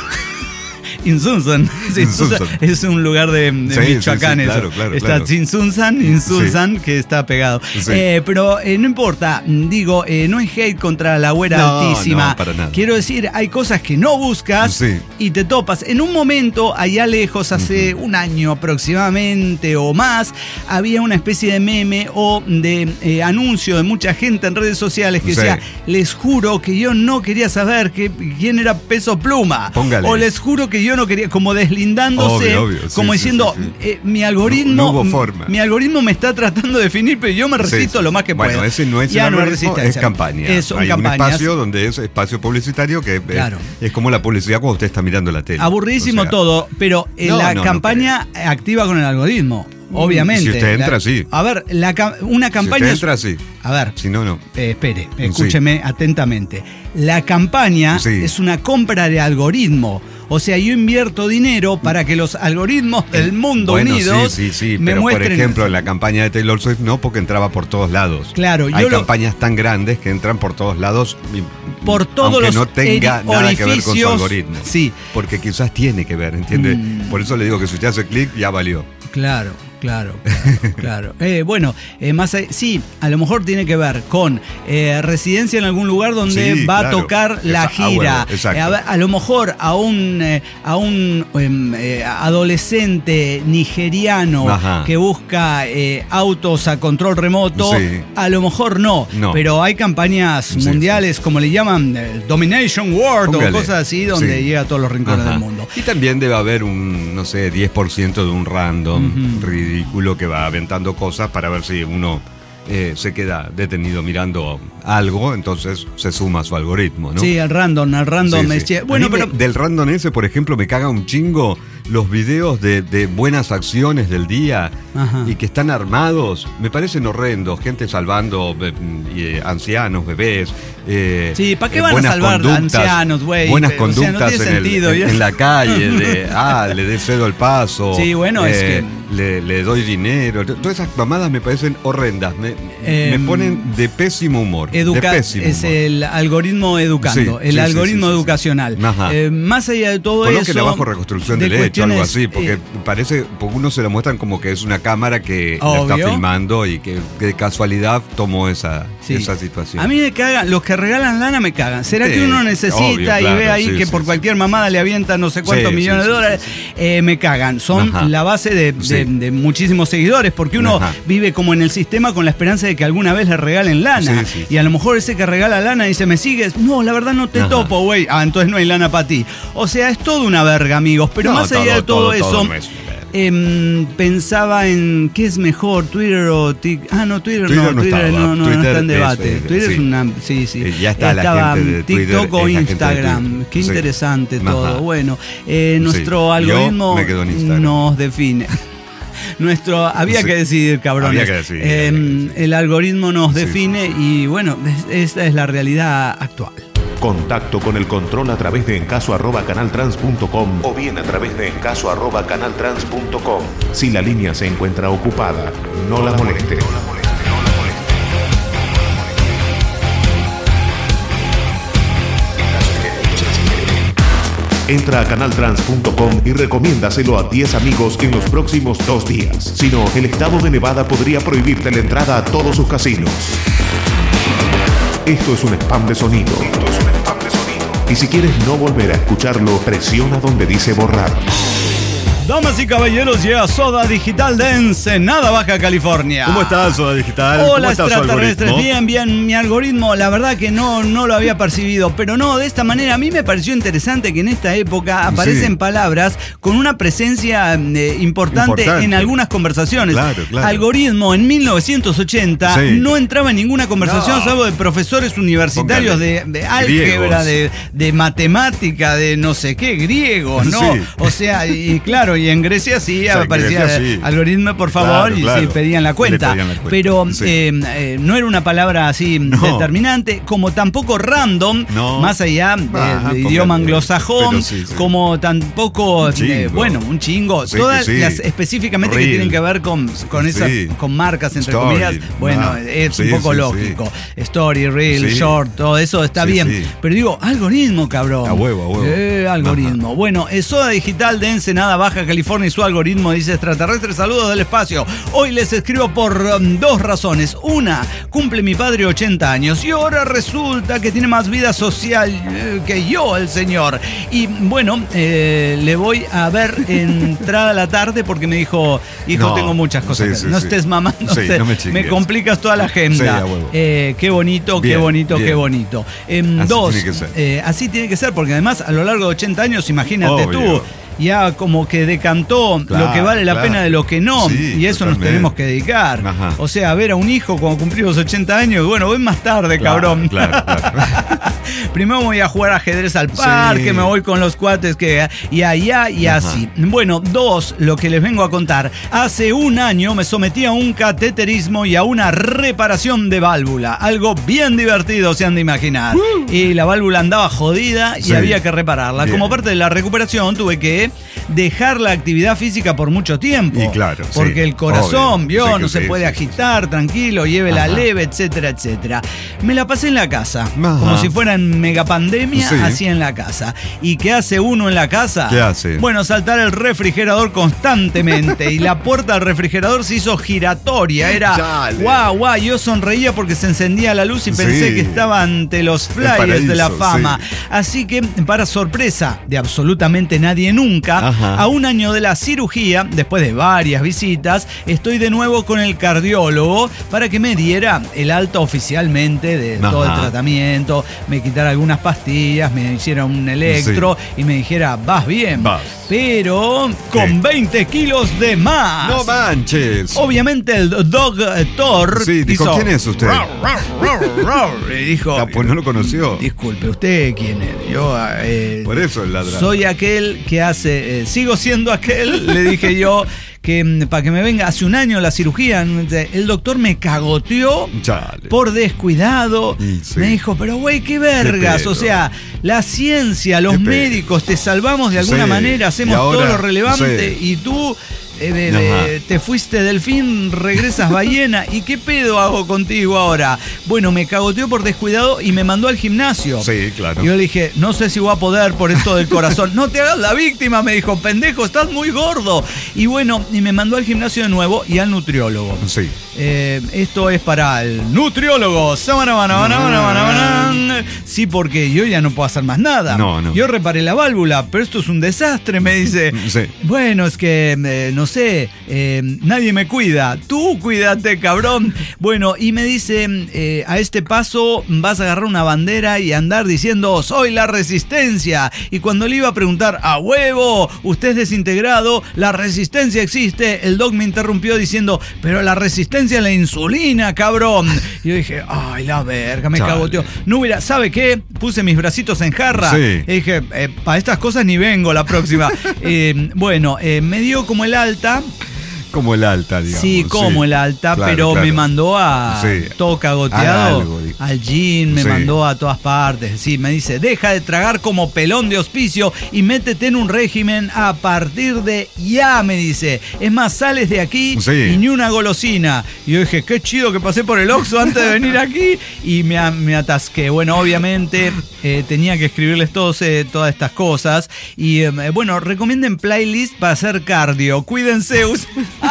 Insunsan. Sí, Insunsan. Insunsan es un lugar de, de Sí, sí, Michoacán. sí, eso. claro, claro, Está claro. Insunsan, Insunsan, que está pegado. Sí. Eh, pero eh, no importa. Digo, eh, no es hate contra la güera No, altísima. no, para nada. Quiero decir, hay cosas que no buscas Sí. y te topas. En un momento, allá lejos, hace un año aproximadamente o más, había una especie de meme o de eh, anuncio de mucha gente en redes sociales que Sí. decía, les juro que yo no quería saber que, quién era Peso Pluma. Póngale. O les juro que yo no quería, como deslindándose, Obvio, obvio, sí, como sí, diciendo, sí, sí. eh, mi algoritmo, No- no hubo forma. mi algoritmo me está tratando de definir, pero yo me resisto Sí, sí. lo más que bueno, puedo. ese no es Ya el no es algoritmo, es resistencia. campaña. Es- son Hay campañas. un espacio donde es espacio publicitario que eh, Claro. es como la publicidad cuando usted está mirando la tele. Aburridísimo O sea, todo, pero eh, No, la no, no campaña activa con el algoritmo, obviamente. Si usted entra, La- sí. A ver, la ca- una Si campaña. usted es- entra, sí. A ver, Si no, no. eh, espere, escúcheme atentamente. La campaña Sí. es una compra de algoritmo. O sea, yo invierto dinero para que los algoritmos del mundo Bueno, unidos sí, sí, sí. me Pero, por muestren. ejemplo, en la campaña de Taylor Swift no, porque entraba por todos lados. Claro, Hay yo lo- campañas tan grandes que entran por todos lados. y- Por todos aunque los no tenga eri- nada que ver con su orificios, algoritmo. sí. Porque quizás tiene que ver, ¿entiende? Mm. Por eso le digo que si usted hace clic, ya valió. Claro. Claro, claro, claro. Eh, bueno, eh, más a, sí, a lo mejor tiene que ver con eh, residencia en algún lugar donde Sí, va claro. a tocar la Esa- ah, gira. bueno, exacto. Eh, a, ver, a lo mejor a un, eh, a un em, eh, adolescente nigeriano Ajá. que busca eh, autos a control remoto, Sí. a lo mejor no, No. pero hay campañas Sí, mundiales, sí. como le llaman, eh, Domination World Póngale. o cosas así, donde Sí. llega a todos los rincones Ajá. del mundo. Y también debe haber un, no sé, diez por ciento de un random ridículo que va aventando cosas para ver si uno eh, se queda detenido mirando algo, entonces se suma a su algoritmo, ¿no? Sí, el random, el random. Sí, es sí. che- Bueno, A mí me- pero... del random ese, por ejemplo, me caga un chingo los videos de, de buenas acciones del día Ajá. y que están armados. Me parecen horrendos. Gente salvando eh, eh, ancianos, bebés. eh, Sí, ¿para qué eh, van a buenas salvar conductas, ancianos, güey? Buenas O sea, no conductas tiene en, el- sentido. en- en la calle. De, ah, le de cedo el paso. Sí, bueno, es que- Le, le doy dinero. Todas esas mamadas me parecen horrendas. Me, Eh, me ponen de pésimo humor. Educa de pésimo es humor. el algoritmo educando, Sí, el sí, sí, algoritmo sí, sí, sí. educacional. Ajá. Eh, más allá de todo Coloquen eso. abajo reconstrucción de del hecho, algo cuestiones, así, porque eh, parece, porque uno se lo muestran como que es una cámara que la Obvio. está filmando y que, que de casualidad tomó esa, sí. esa situación. A mí me cagan, los que regalan lana me cagan. ¿Será Sí, que uno necesita obvio, y claro, ve ahí sí, que sí, por sí. cualquier mamada le avientan no sé cuántos Sí, millones sí, de sí, dólares? sí, sí. Eh, me cagan. Son Ajá. la base de, de- Sí. de muchísimos seguidores, porque uno Ajá. vive como en el sistema con la esperanza de que alguna vez le regalen lana. Sí, sí, Y a lo mejor ese que regala lana dice, ¿me sigues? No, la verdad no te Ajá. topo, güey. Ah, entonces no hay lana para ti. O sea, es toda una verga, amigos. Pero No, más allá de todo, todo, eso, todo no es una verga. em, pensaba en qué es mejor, Twitter o TikTok. Ah, no, Twitter, Twitter no, no Twitter estaba. no, no, no Twitter está en es, debate. eh, Twitter sí. es una, sí, sí. Eh, ya está la Estaba gente de Twitter, TikTok o es la gente de Instagram. Twitter. Qué Sí. interesante Ajá. todo. Bueno, eh, nuestro Yo algoritmo me quedo en Instagram. nos define. Nuestro, había Sí. que decidir, cabrones. Había que decidir, Eh, había que decidir. El algoritmo nos Sí, define sí, y bueno, es- esta es la realidad actual. Contacto con el control a través de encaso arroba canaltrans punto com o bien a través de encaso arroba canaltrans punto com. Si la línea se encuentra ocupada, no la moleste. Entra a canaltrans punto com y recomiéndaselo a diez amigos en los próximos dos días. Si no, el estado de Nevada podría prohibirte la entrada a todos sus casinos. Esto es un spam de sonido. Esto es un spam de sonido. Y si quieres no volver a escucharlo, presiona donde dice borrar. Damas y caballeros, llega Soda Digital de Ensenada, Baja California. ¿Cómo estás, Soda Digital? Hola, ¿Cómo está su extraterrestres. algoritmo? Bien, bien. Mi algoritmo, la verdad que no, no lo había percibido. Pero no, de esta manera, a mí me pareció interesante que en esta época aparecen Sí. palabras con una presencia eh, importante, Importante. en algunas conversaciones. Claro, claro. Algoritmo, en mil novecientos ochenta, Sí. no entraba en ninguna conversación, No. salvo de profesores universitarios de, Póngale. de álgebra, Griegos. de, de matemática, de no sé qué, griego, ¿no? Sí. O sea, y claro, y en Grecia sí O sea, en aparecía Grecia sí. algoritmo, por favor, Claro, y claro. sí, pedían la cuenta. Le pedían la cuenta. Pero Sí. eh, eh, no era una palabra así No. determinante, como tampoco random, No. más allá de, Ajá, de póngale. idioma anglosajón, Pero sí, sí. como tampoco, Un chingo. eh, bueno, un chingo. Sí, Todas que sí. las específicamente que Real. tienen que ver con, con esas, Sí. con marcas, entre Story. comillas, bueno, Ah, es sí, un poco sí, lógico. Story, reel, Sí. short, todo eso está Sí, bien. sí. Pero digo, algoritmo, cabrón. A huevo, a huevo. Eh, algoritmo. Bueno, es Soda Digital de Ensenada, Baja California, y su algoritmo dice extraterrestres, saludos del espacio. Hoy les escribo por um, dos razones. Una, cumple mi padre ochenta años y ahora resulta que tiene más vida social eh, que yo, el señor. Y bueno, eh, le voy a ver entrada a la tarde porque me dijo, hijo, No, tengo muchas cosas. sí, que- sí, no sí. estés mamando, Sí, te- no me me chingues. complicas toda la Sí, agenda. a huevo. Eh, qué bonito, qué Bien, bonito, qué bien. bonito. Em, Así dos, tiene que ser. eh, así tiene que ser, porque además a lo largo de ochenta años, imagínate Obvio. tú, ya como que decantó Claro, lo que vale la claro. pena de lo que no, Sí, y eso nos totalmente. tenemos que dedicar. Ajá. O sea, ver a un hijo cuando cumplimos ochenta años, bueno, ven más tarde, Claro, cabrón. claro, claro. Primero me voy a jugar ajedrez al parque, Sí. me voy con los cuates que y allá y Ajá. así. Bueno, dos, lo que les vengo a contar. Hace un año me sometí a un cateterismo y a una reparación de válvula. Algo bien divertido, se han de imaginar. Y la válvula andaba jodida y Sí. había que repararla. Bien. Como parte de la recuperación tuve que imposible dejar la actividad física por mucho tiempo. Y claro, porque sí, el corazón, obvio. vio, Sí que no sí, se puede sí, agitar, tranquilo, llévela Ajá. leve, etcétera, etcétera. Me la pasé en la casa, Ajá. como si fuera en megapandemia, Sí. así en la casa. ¿Y qué hace uno en la casa? ¿Qué hace? Bueno, saltar el refrigerador constantemente y la puerta del refrigerador se hizo giratoria. Era Chale. guau, guau. Yo sonreía porque se encendía la luz y pensé Sí. que estaba ante los flyers paraíso, de la fama. sí. Así que, para sorpresa de absolutamente nadie nunca, Ajá. a un año de la cirugía, después de varias visitas, estoy de nuevo con el cardiólogo para que me diera el alta oficialmente de Ajá. todo el tratamiento, me quitara algunas pastillas, me hiciera un electro y me dijera, vas bien. Vas. Pero con ¿Qué? veinte kilos de más. ¡No manches! Obviamente el doctor Sí, dijo, hizo, ¿quién es usted? "Rau, rau, rau, rau", y dijo, Ah, pues no lo conoció. disculpe, ¿usted quién es? Yo eh, Por eso el ladrón. soy aquel que hace, eh, sigo siendo aquel, le dije yo, que mm, para que me venga, hace un año la cirugía, el doctor me cagoteó Chale. por descuidado. Y sí. Me dijo, pero güey, qué vergas. pedo. O sea, la ciencia, los Qué pedo. médicos, te salvamos de alguna Sí. manera, hacemos Y ahora, todo lo relevante sí. y tú eh, de- de- Ajá. te fuiste delfín, regresas ballena. ¿Y qué pedo hago contigo ahora? Bueno, me cagoteó por descuidado y me mandó al gimnasio. Sí, claro. Y yo le dije, no sé si voy a poder por esto del corazón. No te hagas la víctima, me dijo, pendejo, estás muy gordo. Y bueno, y me mandó al gimnasio de nuevo y al nutriólogo. Sí. Eh, esto es para el nutriólogo. Sí, porque yo ya no puedo hacer más nada. No, no. Yo reparé la válvula, pero esto es un desastre, me dice. Sí. Bueno, es que, eh, no sé, eh, nadie me cuida. Tú cuídate, cabrón. Bueno, y me dice, eh, a este paso vas a agarrar una bandera y andar diciendo, soy la resistencia. Y cuando le iba a preguntar, a huevo, usted es desintegrado, la resistencia existe, el doc me interrumpió diciendo, pero la resistencia es la insulina, cabrón. Y yo dije, ay, la verga, me Chale. cagoteó. No hubiera, ¿sabe qué? Puse mis bracitos en jarra. Sí. Y dije, eh, para estas cosas ni vengo la próxima. Eh, bueno, eh, me dio como el alta. Como el alta, digamos. Sí, como el alta, Claro, pero claro. me mandó a Sí. todo cagoteado, A algo, dijo. al gym, me Sí. mandó a todas partes. Sí, me dice, deja de tragar como pelón de hospicio y métete en un régimen a partir de ya, me dice. Es más, sales de aquí Sí. y ni una golosina. Y yo dije, qué chido que pasé por el Oxxo antes de venir aquí y me, a- me atasqué. Bueno, obviamente eh, tenía que escribirles todos, eh, todas estas cosas. Y eh, bueno, recomienden playlist para hacer cardio. Cuídense. us-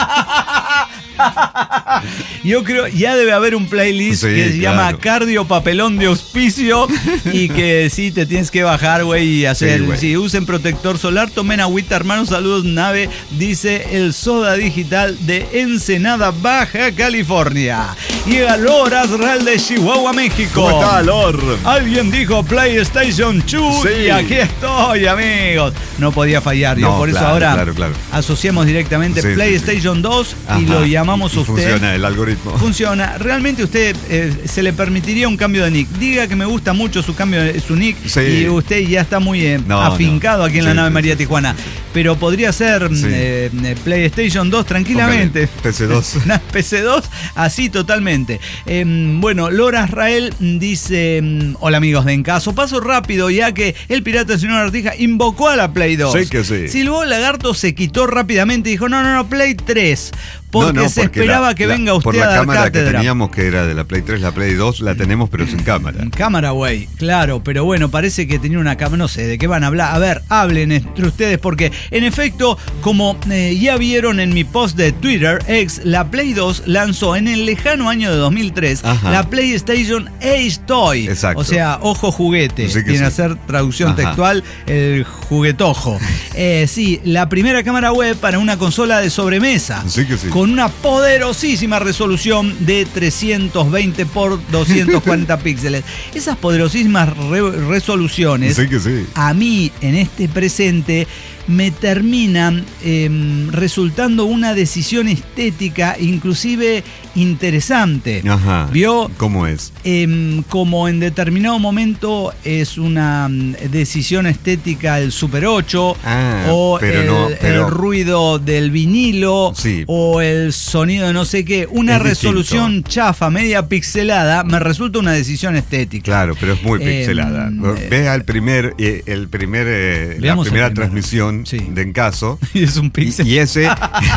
Yo creo ya debe haber un playlist Sí, que se claro. llama Cardio Papelón de Auspicio y que sí te tienes que bajar, güey, y hacer. Sí, güey. Sí, usen protector solar, tomen agüita, hermanos. Saludos, nave, dice el Soda Digital de Ensenada, Baja California. Llega Loras Real de Chihuahua, México. ¿Cómo está, Lor? Alguien dijo PlayStation dos Sí. y aquí estoy, amigos. No podía fallar. Yo No, por eso claro, ahora claro, claro. asociamos directamente Sí, sí, PlayStation dos y Ajá. lo llamamos Y a usted. Funciona el algoritmo. Funciona. Realmente usted eh, se le permitiría un cambio de nick. Diga que me gusta mucho su cambio de su nick Sí. y usted ya está muy eh, No, afincado no. aquí en la Sí, nave sí, María sí, Tijuana. Pero podría ser Sí. eh, eh, PlayStation dos tranquilamente. Póngale P C dos. Una P C dos, así totalmente. Eh, bueno, Lora Israel dice: mm, hola amigos de En Caso. Paso rápido, ya que el pirata del señor Artija invocó a la Play dos. Sí que sí. Silvó Lagarto se quitó rápidamente y dijo: no, no, no, Play tres. Porque No, no, se porque esperaba la- que la- venga usted por a la dar cámara que cátedra. teníamos, que era de la Play tres, la Play dos, la tenemos, pero sin cámara. En cámara, güey, claro, pero bueno, parece que tenía una cámara, no sé, ¿de qué van a hablar? A ver, hablen entre ustedes, porque en efecto, como eh, ya vieron en mi post de Twitter, ex, la Play dos lanzó en el lejano año de dos mil tres Ajá. la PlayStation Ace Toy. Exacto. O sea, ojo juguete, Sí que tiene que sí. hacer traducción Ajá. textual, el juguetojo. Eh, sí, la primera cámara web para una consola de sobremesa. Sí que sí. Con una poderosísima resolución de trescientos veinte por doscientos cuarenta píxeles. Esas poderosísimas re- resoluciones, Sí que sí. a mí en este presente me terminan eh, resultando una decisión estética inclusive interesante. Ajá. ¿Vio? ¿Cómo es? Eh, como en determinado momento es una mm, decisión estética el Super ocho, Ah, o pero el, no, pero- el ruido del vinilo, Sí. o el sonido de no sé qué, una Es resolución chafa, media pixelada, me resulta una decisión estética. Claro, pero es muy Eh, pixelada. eh, Vea el primer, eh, el primer, eh, la Veamos el primera primero. transmisión resolución Sí. de encaso. Y es un píxel. Y, y ese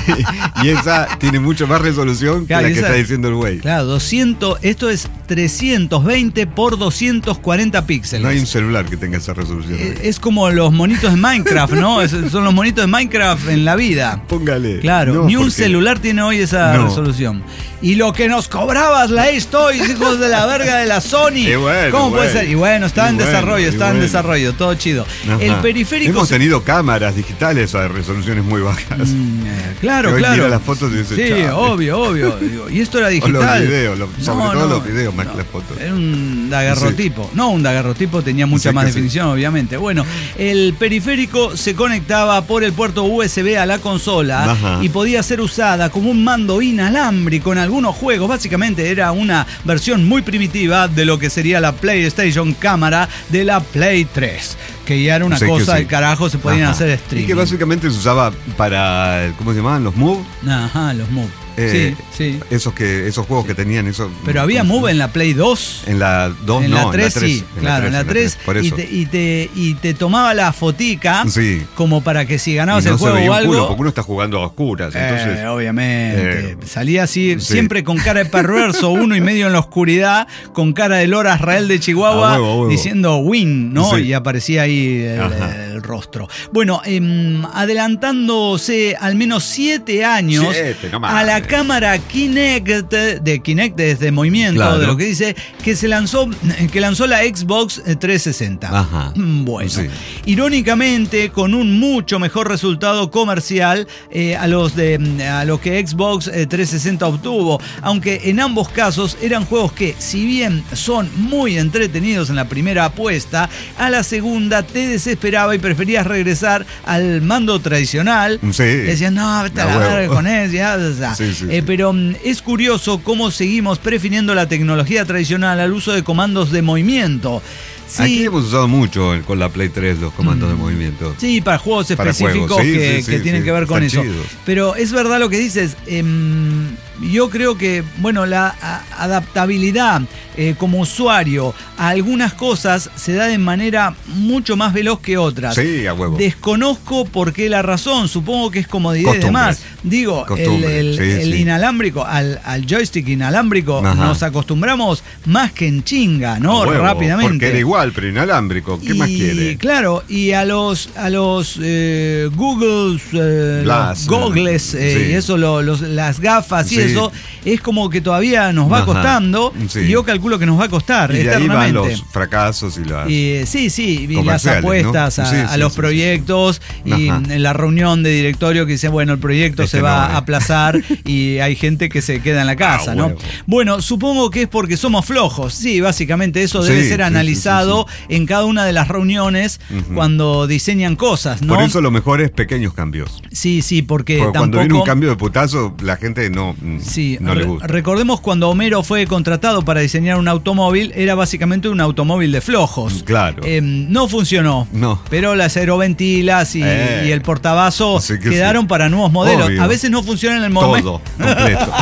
y esa tiene mucho más resolución Claro, que la y que esa- está diciendo el güey. Claro, doscientos, esto es trescientos veinte por doscientos cuarenta píxeles. No hay un celular que tenga esa resolución. Eh, Es como los monitos de Minecraft, ¿no? Es- son los monitos de Minecraft en la vida. Póngale. Claro, No, ni un porque- celular tiene hoy esa No. resolución. Y lo que nos cobrabas la Toys, hijos de la verga de la Sony. Y bueno, ¿Cómo puede bueno. ser? Y bueno, está Y en bueno, desarrollo, y está en bueno. desarrollo, todo chido. Ajá. El periférico. Hemos se- tenido cámaras digitales a resoluciones muy bajas. Mm, eh, claro, Que hoy claro. mira las fotos y dice, sí, "Chale". obvio, obvio. Digo, y esto era O digital. los videos, lo- sobre No, todo no, los videos más no. que las fotos. Era un daguerrotipo. No, un daguerrotipo tenía mucha Sí, más que sí. definición, obviamente. Bueno, el periférico se conectaba por el puerto U S B a la consola Ajá. y podía ser usada como un mando inalámbrico en algunos juegos. Básicamente era una versión muy primitiva de lo que sería la PlayStation cámara de la Play tres. Que ya era una Sí, que cosa sí. del carajo, se podían Ajá. hacer streaming. Y que básicamente se usaba para, ¿cómo se llamaban? Los Move. Ajá, los Move. Eh, sí, sí. Esos, que, esos juegos que tenían eso. Pero había Move en la Play dos. En la dos en no, la tres en la sí, claro, en la tres. Por Y eso. te, y, te, y te tomaba la fotica Sí. como para que si ganabas Y no el se juego veía o un culo, algo. porque uno está jugando a oscuras. Entonces, Eh, obviamente. eh, Salía así, sí. siempre con cara de perverso, uno y medio en la oscuridad, con cara de Lora Israel de Chihuahua, A huevo, a huevo. diciendo win, ¿no? Sí. Y aparecía ahí el, Ajá. el rostro. Bueno, em, adelantándose al menos siete años Siete, no a la mames. cámara Kinect, de Kinect desde movimiento, Claro. de lo que dice, que se lanzó, que lanzó la Xbox trescientos sesenta. Ajá. Bueno, Sí. irónicamente, con un mucho mejor resultado comercial eh, a los de a lo que Xbox eh, trescientos sesenta obtuvo, aunque en ambos casos eran juegos que, si bien son muy entretenidos en la primera apuesta, a la segunda te desesperaba y preferías regresar al mando tradicional. Sí. Decías, no, vete a A la huevo. verga con eso, ya, o sea. Sí, sí, Eh, sí. pero mm, es curioso cómo seguimos prefiriendo la tecnología tradicional al uso de comandos de movimiento. Sí, Aquí hemos usado mucho el- con la Play tres los comandos de movimiento. Sí, para juegos Para específicos juegos, sí, que, sí, que sí, tienen sí, que ver con están eso. chidos. Pero es verdad lo que dices. em, yo creo que, bueno, la a- adaptabilidad eh, como usuario a algunas cosas se da de manera mucho más veloz que otras. Sí, a huevo. Desconozco por qué la razón. Supongo que es comodidad y Costumbres. demás. Digo, el, Costumbres, el- sí, el sí. inalámbrico, al, al joystick inalámbrico, Ajá. nos acostumbramos más que en chinga, ¿no? A huevo, Rápidamente. Porque era igual, pero inalámbrico. ¿Qué y, más quiere? Claro, y a los a los eh, Google eh, Glass, los goggles eh, sí. y eso, lo- los, las gafas y Sí. eso, es como que todavía nos va Ajá, y sí. yo calculo que nos va a costar Y de ahí van eternamente. los fracasos y las... Y, eh, sí, sí, y las Comerciales, apuestas ¿no? a, Sí, a sí, los sí, proyectos y Ajá. en la reunión de directorio que dice, bueno, el proyecto Este se va no, a eh. aplazar y hay gente que se queda en la casa, Ah, ¿no? huevo. Bueno, supongo que es porque somos flojos. Sí, básicamente eso debe Sí, ser sí, analizado sí, en cada una de las reuniones Ujú. cuando diseñan cosas, ¿no? Por eso lo mejor es pequeños cambios. Sí, sí, porque, Porque cuando tampoco... viene un cambio de putazo, la gente no, Sí, no le re- gusta. recordemos cuando Homero fue contratado para diseñar un automóvil, era básicamente un automóvil de flojos. Claro. Eh, no funcionó. No. Pero las aeroventilas y, Eh. y el portabazo Sí que quedaron sí. para nuevos modelos. Obvio. A veces no funciona en el momento. Todo, completo.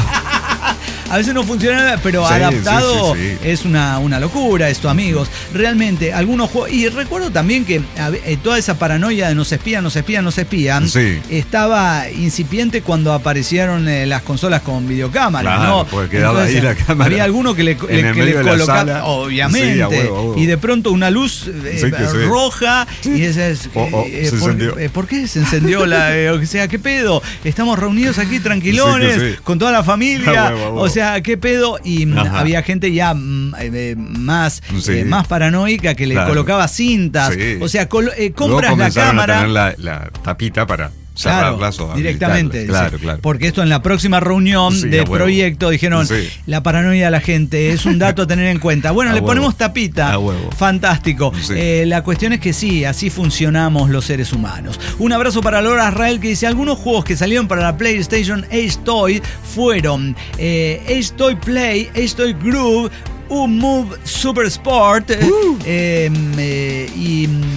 A veces no funciona, pero Sí, adaptado sí, sí, sí. es una, una locura esto, amigos. Realmente, algunos juegos... Y recuerdo también que a ve- eh, toda esa paranoia de nos espían, nos espían, nos espían, Sí. estaba incipiente cuando aparecieron eh, las consolas con videocámara, Claro, ¿no? porque quedaba ahí la cámara Había alguno que le, en le- el que medio le de la colocaba, sala. obviamente, Sí, a huevo, a huevo. y de pronto una luz eh, Sí, que sí. roja y ese es... Oh, oh, eh, se por, encendió. eh, ¿por qué se encendió la... eh, o sea, ¿qué pedo? Estamos reunidos aquí tranquilones, Sí, que sí. con toda la familia, A huevo, a huevo. o sea, ¿qué pedo? Y mm, Ajá. había gente ya mm, eh, más, Sí. eh, más paranoica que le Claro. colocaba cintas. Sí. O sea, colo- eh, Luego compras la comenzaron cámara. a tener la, la tapita para cerrarlas o directamente. habilitarlas. Claro, sí. claro. Porque esto en la próxima reunión Sí, de a huevo. proyecto dijeron, Sí. la paranoia de la gente es un dato a tener en cuenta. Bueno, A le huevo. ponemos tapita. A huevo. Fantástico. Sí. Eh, la cuestión es que sí, así funcionamos los seres humanos. Un abrazo para Laura Israel que dice, algunos juegos que salieron para la PlayStation Ace Toy fueron eh, Ace Toy Play, Ace Toy Groove, Un Move Super Sport eh, Uh. eh, eh, y mm,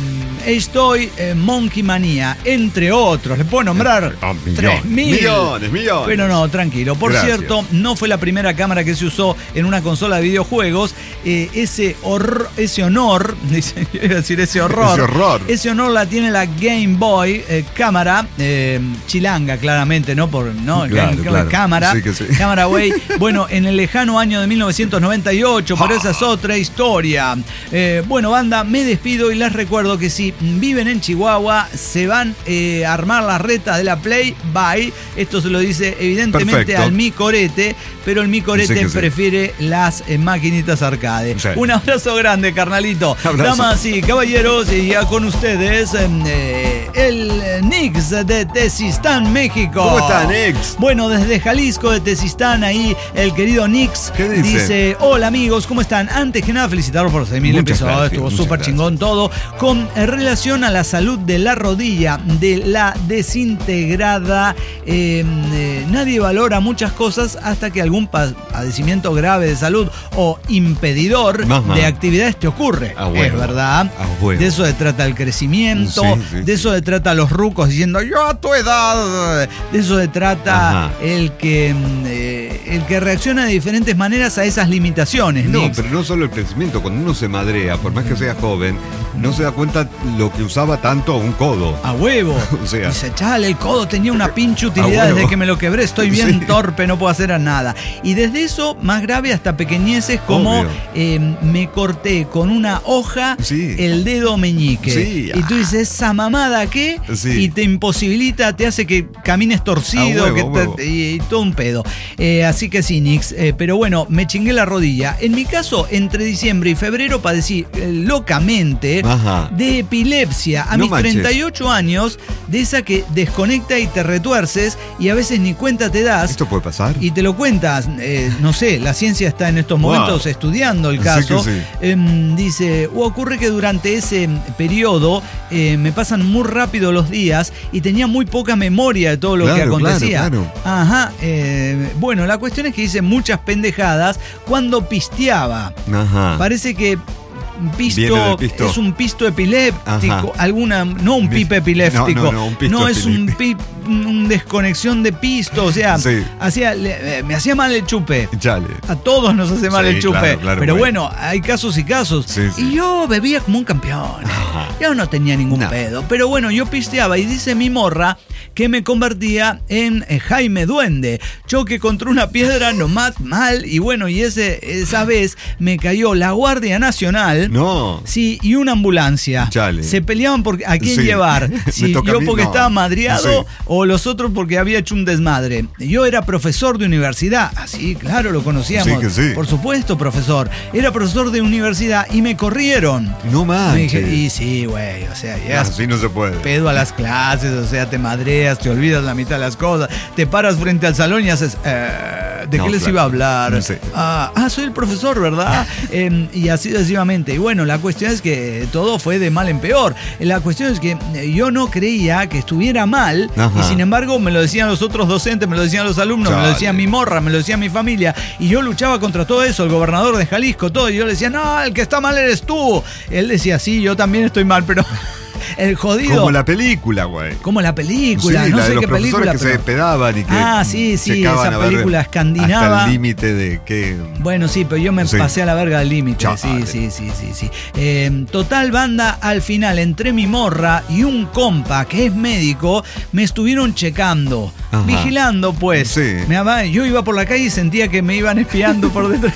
Estoy, eh, Monkey Manía, entre otros. Le puedo nombrar Oh, millones, tres mil. millones, millones. Pero no, tranquilo. Por Gracias. cierto, no fue la primera cámara que se usó en una consola de videojuegos. Eh, ese, horror, ese honor, iba a decir ese horror. Ese horror. Ese honor la tiene la Game Boy eh, cámara, eh, chilanga claramente, ¿no? Por, ¿no? Claro, Game- claro. Cámara, Sí que sí. cámara Way. Bueno, en el lejano año de mil novecientos noventa y ocho, pero esa es otra historia. Eh, bueno, banda, me despido y les recuerdo que si viven en Chihuahua, se van eh, a armar la reta de la Play, bye. Esto se lo dice evidentemente Perfecto. al Micorete, pero el Micorete Sí que sí. prefiere las eh, maquinitas arcade. Sí. Un abrazo grande, carnalito. Abrazo. Damas y caballeros, y ya con ustedes eh, el Nix de Tezistán, México. ¿Cómo está, Nix? Bueno, desde Jalisco, de Tezistán, ahí el querido Nix ¿Qué dice? hola amigos, ¿cómo están? Antes que nada, felicitarlos por seis mil Muchas episodios, gracias, estuvo muchas súper gracias. chingón todo. Con eh, relación a la salud de la rodilla, de la desintegrada, eh, eh, nadie valora muchas cosas hasta que algún pa- padecimiento grave de salud o impedidor Ajá. de actividades te ocurre. A huevo. Es verdad. A huevo. De eso se trata el crecimiento, Sí, sí, de sí. eso se trata los rucos diciendo yo a tu edad. De eso se trata Ajá. el que, mm, eh, el que reacciona de diferentes maneras a esas limitaciones. No, Nix. pero no solo el crecimiento. Cuando uno se madrea, por más que sea joven, no se da cuenta lo que usaba tanto un codo. A huevo. O sea. Dice, chale, el codo tenía una pinche utilidad A huevo. desde que me lo quebré. Estoy bien Sí. torpe, no puedo hacer a nada. Y desde eso, más grave, hasta pequeñeces como Obvio. eh, me corté con una hoja Sí. el dedo meñique. Sí. Y tú dices, ¿esa mamada qué? Sí. Y te imposibilita, te hace que camines torcido A huevo, que a te- huevo. y, y todo un pedo. Eh, así que sí, Nix. Eh, pero bueno, me chingué la rodilla. En mi caso, entre diciembre y febrero padecí eh, locamente Ajá. de epilepsia a No mis manches. treinta y ocho años, de esa que desconecta y te retuerces y a veces ni cuenta te das. ¿Esto puede pasar? Y te lo cuentas, eh, no sé, la ciencia está en estos Wow. momentos estudiando el Sí caso. que sí. Em, dice, o ocurre que durante ese periodo eh, me pasan muy rápido los días y tenía muy poca memoria de todo lo que Claro, acontecía. claro, Ajá. eh, bueno, la cuestión es que hice muchas pendejadas cuando pisteaba. Ajá. Parece que pisto, Viene del pisto. es un pisto epiléptico, Ajá. alguna, no un pipe epiléptico, No, no, no, un pisto no es un epiléptico. pi- un desconexión de pisto, o sea, Sí. hacía, le- eh, me hacía mal el chupe. Chale. A todos nos hace mal Sí, el chupe. claro, claro, pero bueno. bueno. hay casos y casos. Sí, sí. Y yo bebía como un campeón. Ajá. Yo no tenía ningún No. pedo. Pero bueno, yo pisteaba y dice mi morra que me convertía en eh, Jaime Duende. Choque contra una piedra nomás mal. Y bueno, y ese, esa vez me cayó la Guardia Nacional. No. Sí, y una ambulancia. Chale. Se peleaban por a quién Sí. llevar. Me Si toca a yo mí, porque no. estaba madreado Sí. o los otros porque había hecho un desmadre. Yo era profesor de universidad. Así, claro, lo conocíamos. Sí que sí. Por supuesto, profesor. Era profesor de universidad y me corrieron. No Me dije, manches. y sí, güey, o sea, llegas Así no se puede. pedo a las clases, o sea, te madreas, te olvidas la mitad de las cosas, te paras frente al salón y haces, eh, ¿de No, qué les claro. iba a hablar? No sé. Ah, ah, soy el profesor, ¿verdad? Eh, y así sucesivamente. Y bueno, la cuestión es que todo fue de mal en peor. La cuestión es que eh, yo no creía que estuviera mal, Ajá. y sin embargo me lo decían los otros docentes, me lo decían los alumnos, me lo Chale. decía mi morra, me lo decía mi familia, y yo luchaba contra todo eso, el gobernador de Jalisco, todo, y yo le decía, no, el que está mal eres tú. Él decía, sí, yo también estoy mal, pero el jodido... Como la película, güey. Como la película, Sí, no la sé de los qué profesores película. que se pero- despedaban y que Ah, sí, sí, llegaban esa a ver película escandinava. hasta el límite de que Bueno, sí, pero yo me Sí. pasé a la verga del límite. Chale. Sí, sí, sí, sí, sí. Eh, total banda, al final, entre mi morra y un compa que es médico, me estuvieron checando, Ajá. vigilando, pues. Sí. Me ama- yo iba por la calle y sentía que me iban espiando por detrás.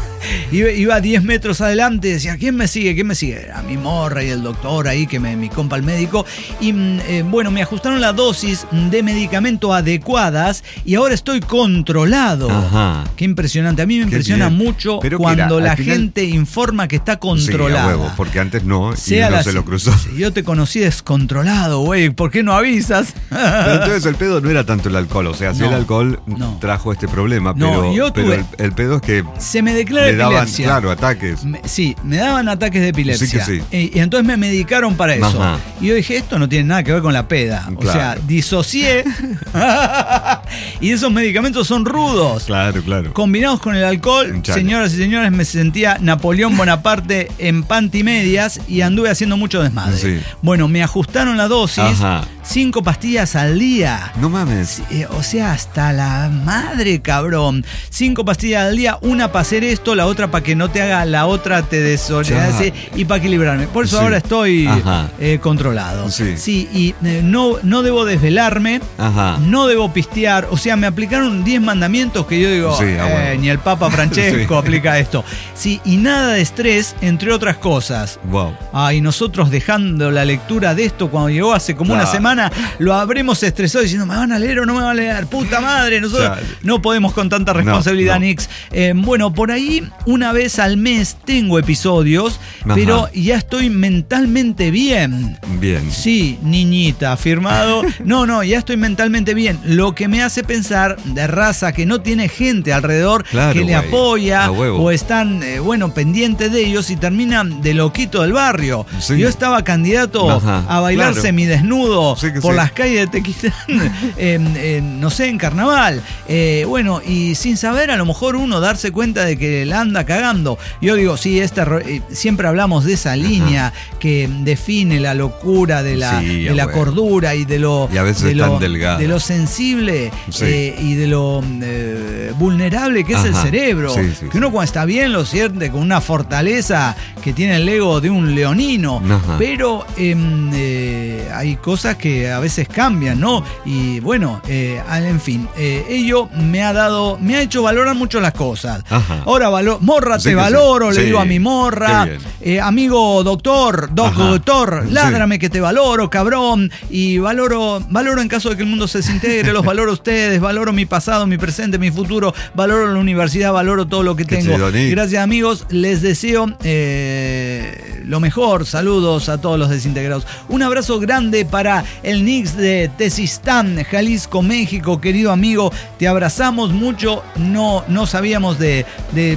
Iba, iba a diez metros adelante y decía, ¿quién me sigue? ¿Quién me sigue? A mi morra y el doctor ahí, que me, mi compa el médico. Y mm, eh, bueno, me ajustaron la dosis de medicamento adecuadas y ahora estoy controlado. Ajá. Qué impresionante. A mí me Qué impresiona bien. mucho Pero que cuando era, la al final- gente informa que está Sí, controlada. a huevo, porque antes no, y Sea uno la- se lo cruzó. Si yo te conocí descontrolado, güey. ¿Por qué no avisas? Pero entonces el pedo no era tanto el alcohol, o sea, sí No, el alcohol no. trajo este problema, No, pero, yo pero tuve- el, el pedo es que Se me declara le daba epilepsia. Daban, claro, ataques. Me, sí, me daban ataques de epilepsia. Sí que sí. Y, y entonces me medicaron para eso. Ajá. Y yo dije, esto no tiene nada que ver con la peda. Claro. O sea, disocié. Y esos medicamentos son rudos. Claro, claro. Combinados con el alcohol, Chale. señoras y señores, me sentía Napoleón Bonaparte en pantimedias y anduve haciendo mucho desmadre. Sí. Bueno, me ajustaron la dosis, Ajá. cinco pastillas al día. No mames. Sí, eh, o sea, hasta la madre, cabrón. Cinco pastillas al día, una para hacer esto, la otra para que no te haga, la otra te desoriente y para equilibrarme. Por eso Sí. ahora estoy eh, controlado. Sí. Sí, y eh, no, no debo desvelarme, Ajá. no debo pistear. O sea, me aplicaron diez mandamientos que yo digo, Sí, ah, eh, bueno. ni el Papa Francesco Sí. aplica esto. Sí, y nada de estrés, entre otras cosas. Wow. Ah, y nosotros dejando la lectura de esto cuando llegó hace como Claro. una semana, lo habremos estresado diciendo, ¿me van a leer o no me van a leer? Puta madre, nosotros Claro. no podemos con tanta responsabilidad, No, no. Nix. Eh, bueno, por ahí una vez al mes tengo episodios, Ajá. pero ya estoy mentalmente bien. Bien. Sí, niñita, afirmado. No, no, ya estoy mentalmente bien. Lo que me hace pensar de raza que no tiene gente alrededor Claro, que le güey. apoya A huevo. o están, eh, bueno, pendientes de ellos y terminan de loquito del barrio. Sí. Yo estaba candidato Ajá, a bailar claro. semidesnudo Sí que por sí. las calles de Tequistán, en, en, no sé, en carnaval. Eh, bueno, y sin saber a lo mejor uno darse cuenta de que la anda cagando. Yo digo, sí, esta, eh, siempre hablamos de esa línea que define la locura de la, Sí, de la bueno. cordura y de lo, Y a veces de es lo, tan delgada. de lo sensible Sí. eh, y de lo eh, vulnerable que es el Ajá. cerebro. Sí, sí, que sí. uno cuando está bien lo siente con una fortaleza que tiene el ego de un leonino. Ajá. Pero em, eh, hay cosas que a veces cambian, ¿no? Y bueno, eh, en fin, eh, ello me ha dado, me ha hecho valorar mucho las cosas. Ajá. Ahora, valo- morra, Sí te que sí. valoro, le Sí. digo a mi morra. Qué bien. Eh, amigo doctor, doctor, Sí. ládrame que te valoro, cabrón. Y valoro, valoro en caso de que el mundo se desintegre, los valoro a ustedes, valoro mi pasado, mi presente, mi futuro, valoro la universidad, valoro todo lo que Qué tengo. chido, Nick. Gracias, amigos, les deseo eh, lo mejor. Saludos a todos los desintegrados. Un abrazo grande para el Nix de Tezistán, Jalisco, México, querido amigo. Te abrazamos mucho. No, no sabíamos de, de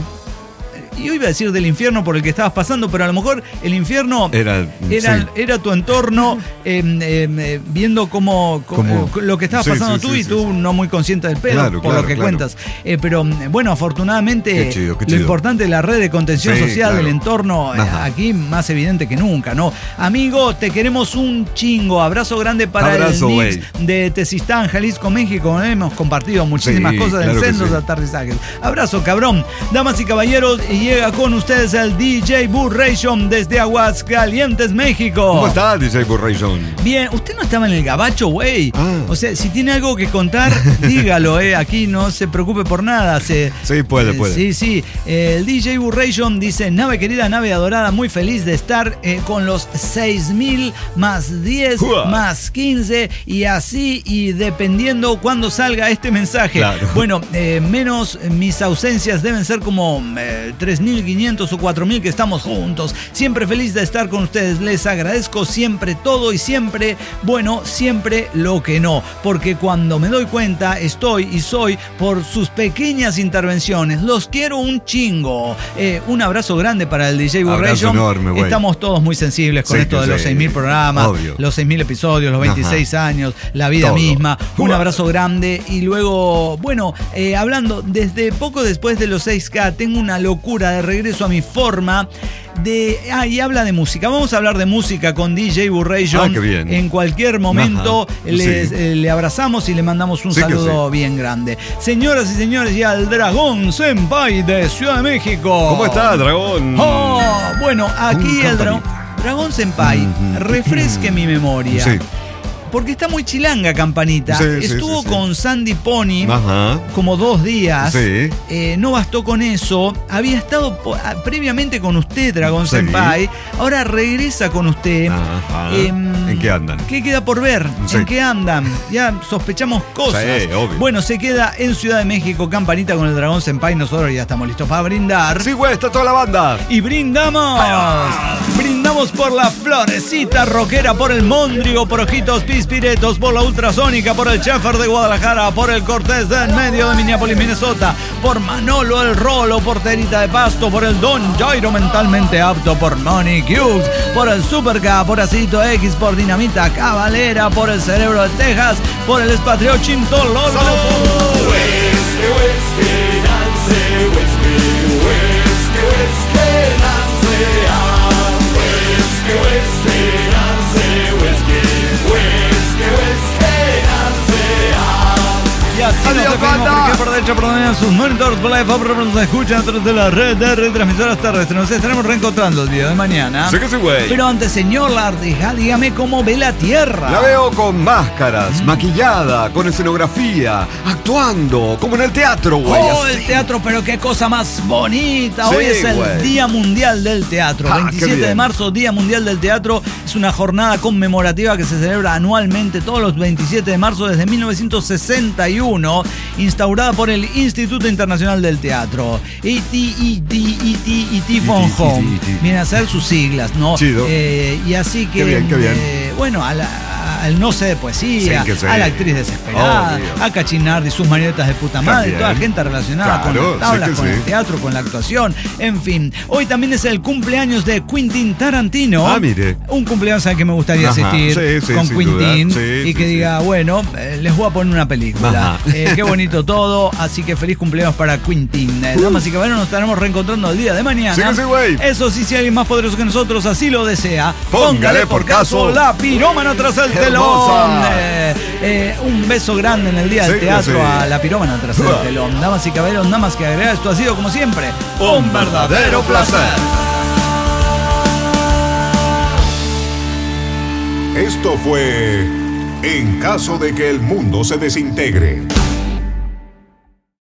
yo iba a decir del infierno por el que estabas pasando, pero a lo mejor el infierno Era, era, sí. era tu entorno eh, eh, eh, viendo cómo, cómo, Como- lo que estabas sí, pasando sí, tú sí, y sí, tú sí. no muy consciente del pedo, Claro, por claro, lo que claro. cuentas. Eh, pero bueno, afortunadamente Qué chido, qué lo chido. importante es la red de contención Sí, social claro. del entorno, eh, Ajá. aquí más evidente que nunca, ¿no? Amigo, te queremos un chingo. Abrazo grande para Abrazo, el Nix güey. de Tezistán, Jalisco, México. Hemos compartido muchísimas Sí, cosas claro en que sendos sí. aterrizajes. Abrazo, cabrón. Damas y caballeros, y llega con ustedes el D J Burration desde Aguascalientes, México. ¿Cómo está, D J Burration? Bien, usted no estaba en el gabacho, güey. Ah. O sea, si tiene algo que contar, dígalo, eh. Aquí no se preocupe por nada. Se, Sí, puede, eh, puede. Sí, sí. Eh, el D J Burration dice, nave querida, nave adorada, muy feliz de estar eh, con los seis mil más diez Uah. más quince y así y dependiendo cuándo salga este mensaje. Claro. Bueno, eh, menos mis ausencias deben ser como eh, tres mil quinientos o cuatro mil que estamos juntos. Siempre feliz de estar con ustedes. Les agradezco siempre todo y siempre, bueno, siempre lo que no. Porque cuando me doy cuenta, estoy y soy por sus pequeñas intervenciones. Los quiero un chingo. Eh, un abrazo grande para el D J Abrazo Burration. enorme, güey. Estamos todos muy sensibles con Sí, esto que de los sí. seis mil programas, Obvio. los seis mil episodios, los veintiséis Ajá. años, la vida Todo. misma. Un Uah. abrazo grande. Y luego, bueno, eh, hablando, desde poco después de los seis K, tengo una locura de regreso a mi forma. De, ah, y habla de música. Vamos a hablar de música con D J Burration. Ah, qué bien. En cualquier momento Ajá, les, sí. eh, le abrazamos y le mandamos un Sí que saludo sí. bien grande. Señoras y señores, y al Dragón Senpai de Ciudad de México. ¿Cómo está, dragón? Oh, bueno, aquí Un el Dragón. campanita. Dragón Senpai, Ujú. refresque mi memoria. Sí. Porque está muy chilanga, Campanita. Sí, sí, Estuvo sí, sí. con Sandy Pony Ajá. como dos días. Sí. Eh, no bastó con eso. Había estado po- ah, previamente con usted, Dragón Sí. Senpai. Ahora regresa con usted. Ajá. Em, ¿En qué andan? ¿Qué queda por ver? Sí. ¿En qué andan? Ya sospechamos cosas. Sí, obvio. Bueno, se queda en Ciudad de México, Campanita con el Dragón Senpai. Nosotros ya estamos listos para brindar. Sí, güey, está toda la banda. Y brindamos. Brindamos. andamos por la Florecita Rockera, por el Mondrigo, por Ojitos Pispiretos, por la Ultrasónica, por el Sheffer de Guadalajara, por el Cortés de en medio de Minneapolis, Minnesota, por Manolo el Rolo, por Terita de Pasto, por el Don Jairo mentalmente apto, por Money Cubes, por el Super K, por Acito X, por Dinamita Cabalera, por el Cerebro de Texas, por el Expatrió Chintololo. Y así nos despedimos por aquí por derecha, por donde sus monitores, por la F A P, nos escuchan a través de la red de retransmisoras terrestres. Nos estaremos reencontrando el día de mañana. Sí que sí, güey. Pero antes, señor Lardija, dígame cómo ve la Tierra. La veo con máscaras, mm. maquillada, con escenografía, actuando, como en el teatro, güey. Oh, el teatro, pero qué cosa más bonita. Sí, hoy es el güey. Día Mundial del Teatro. Ah, veintisiete de marzo, Día Mundial del Teatro. Es una jornada conmemorativa que se celebra anualmente todos los veintisiete de marzo desde mil novecientos sesenta y uno, instaurada por el Instituto Internacional del Teatro. I T I T I T I T von Home. Vienen a ser sus siglas, ¿no? Chido. Eh, y así que, Qué bien, qué bien. Eh, bueno, a la... al no sé de poesía, sí, sí. a la actriz desesperada, Obvio. a Cachinardi, sus marionetas de puta madre, También. toda gente relacionada Claro, con las tablas, sí que con sí. el teatro, con la actuación, en fin. Hoy también es el cumpleaños de Quentin Tarantino. Ah, mire. Un cumpleaños al que me gustaría Ajá, asistir sí, sí, con sin Quentin duda. Sí, y que sí, diga, sí. bueno, eh, les voy a poner una película. Eh, qué bonito todo, así que feliz cumpleaños para Quentin. Eh, damas y caballeros, nos estaremos reencontrando el día de mañana. Sí que sí, güey. Eso sí, si alguien más poderoso que nosotros así lo desea, Póngale por caso la pirómana tras el telón. Hermosa. Eh, eh, un beso grande en el día del Sí que teatro sí. a la pirómana tras el Uah. telón. Damas y caballeros, nada más que agregar, esto ha sido como siempre Un verdadero placer. Esto fue En caso de que el mundo se desintegre.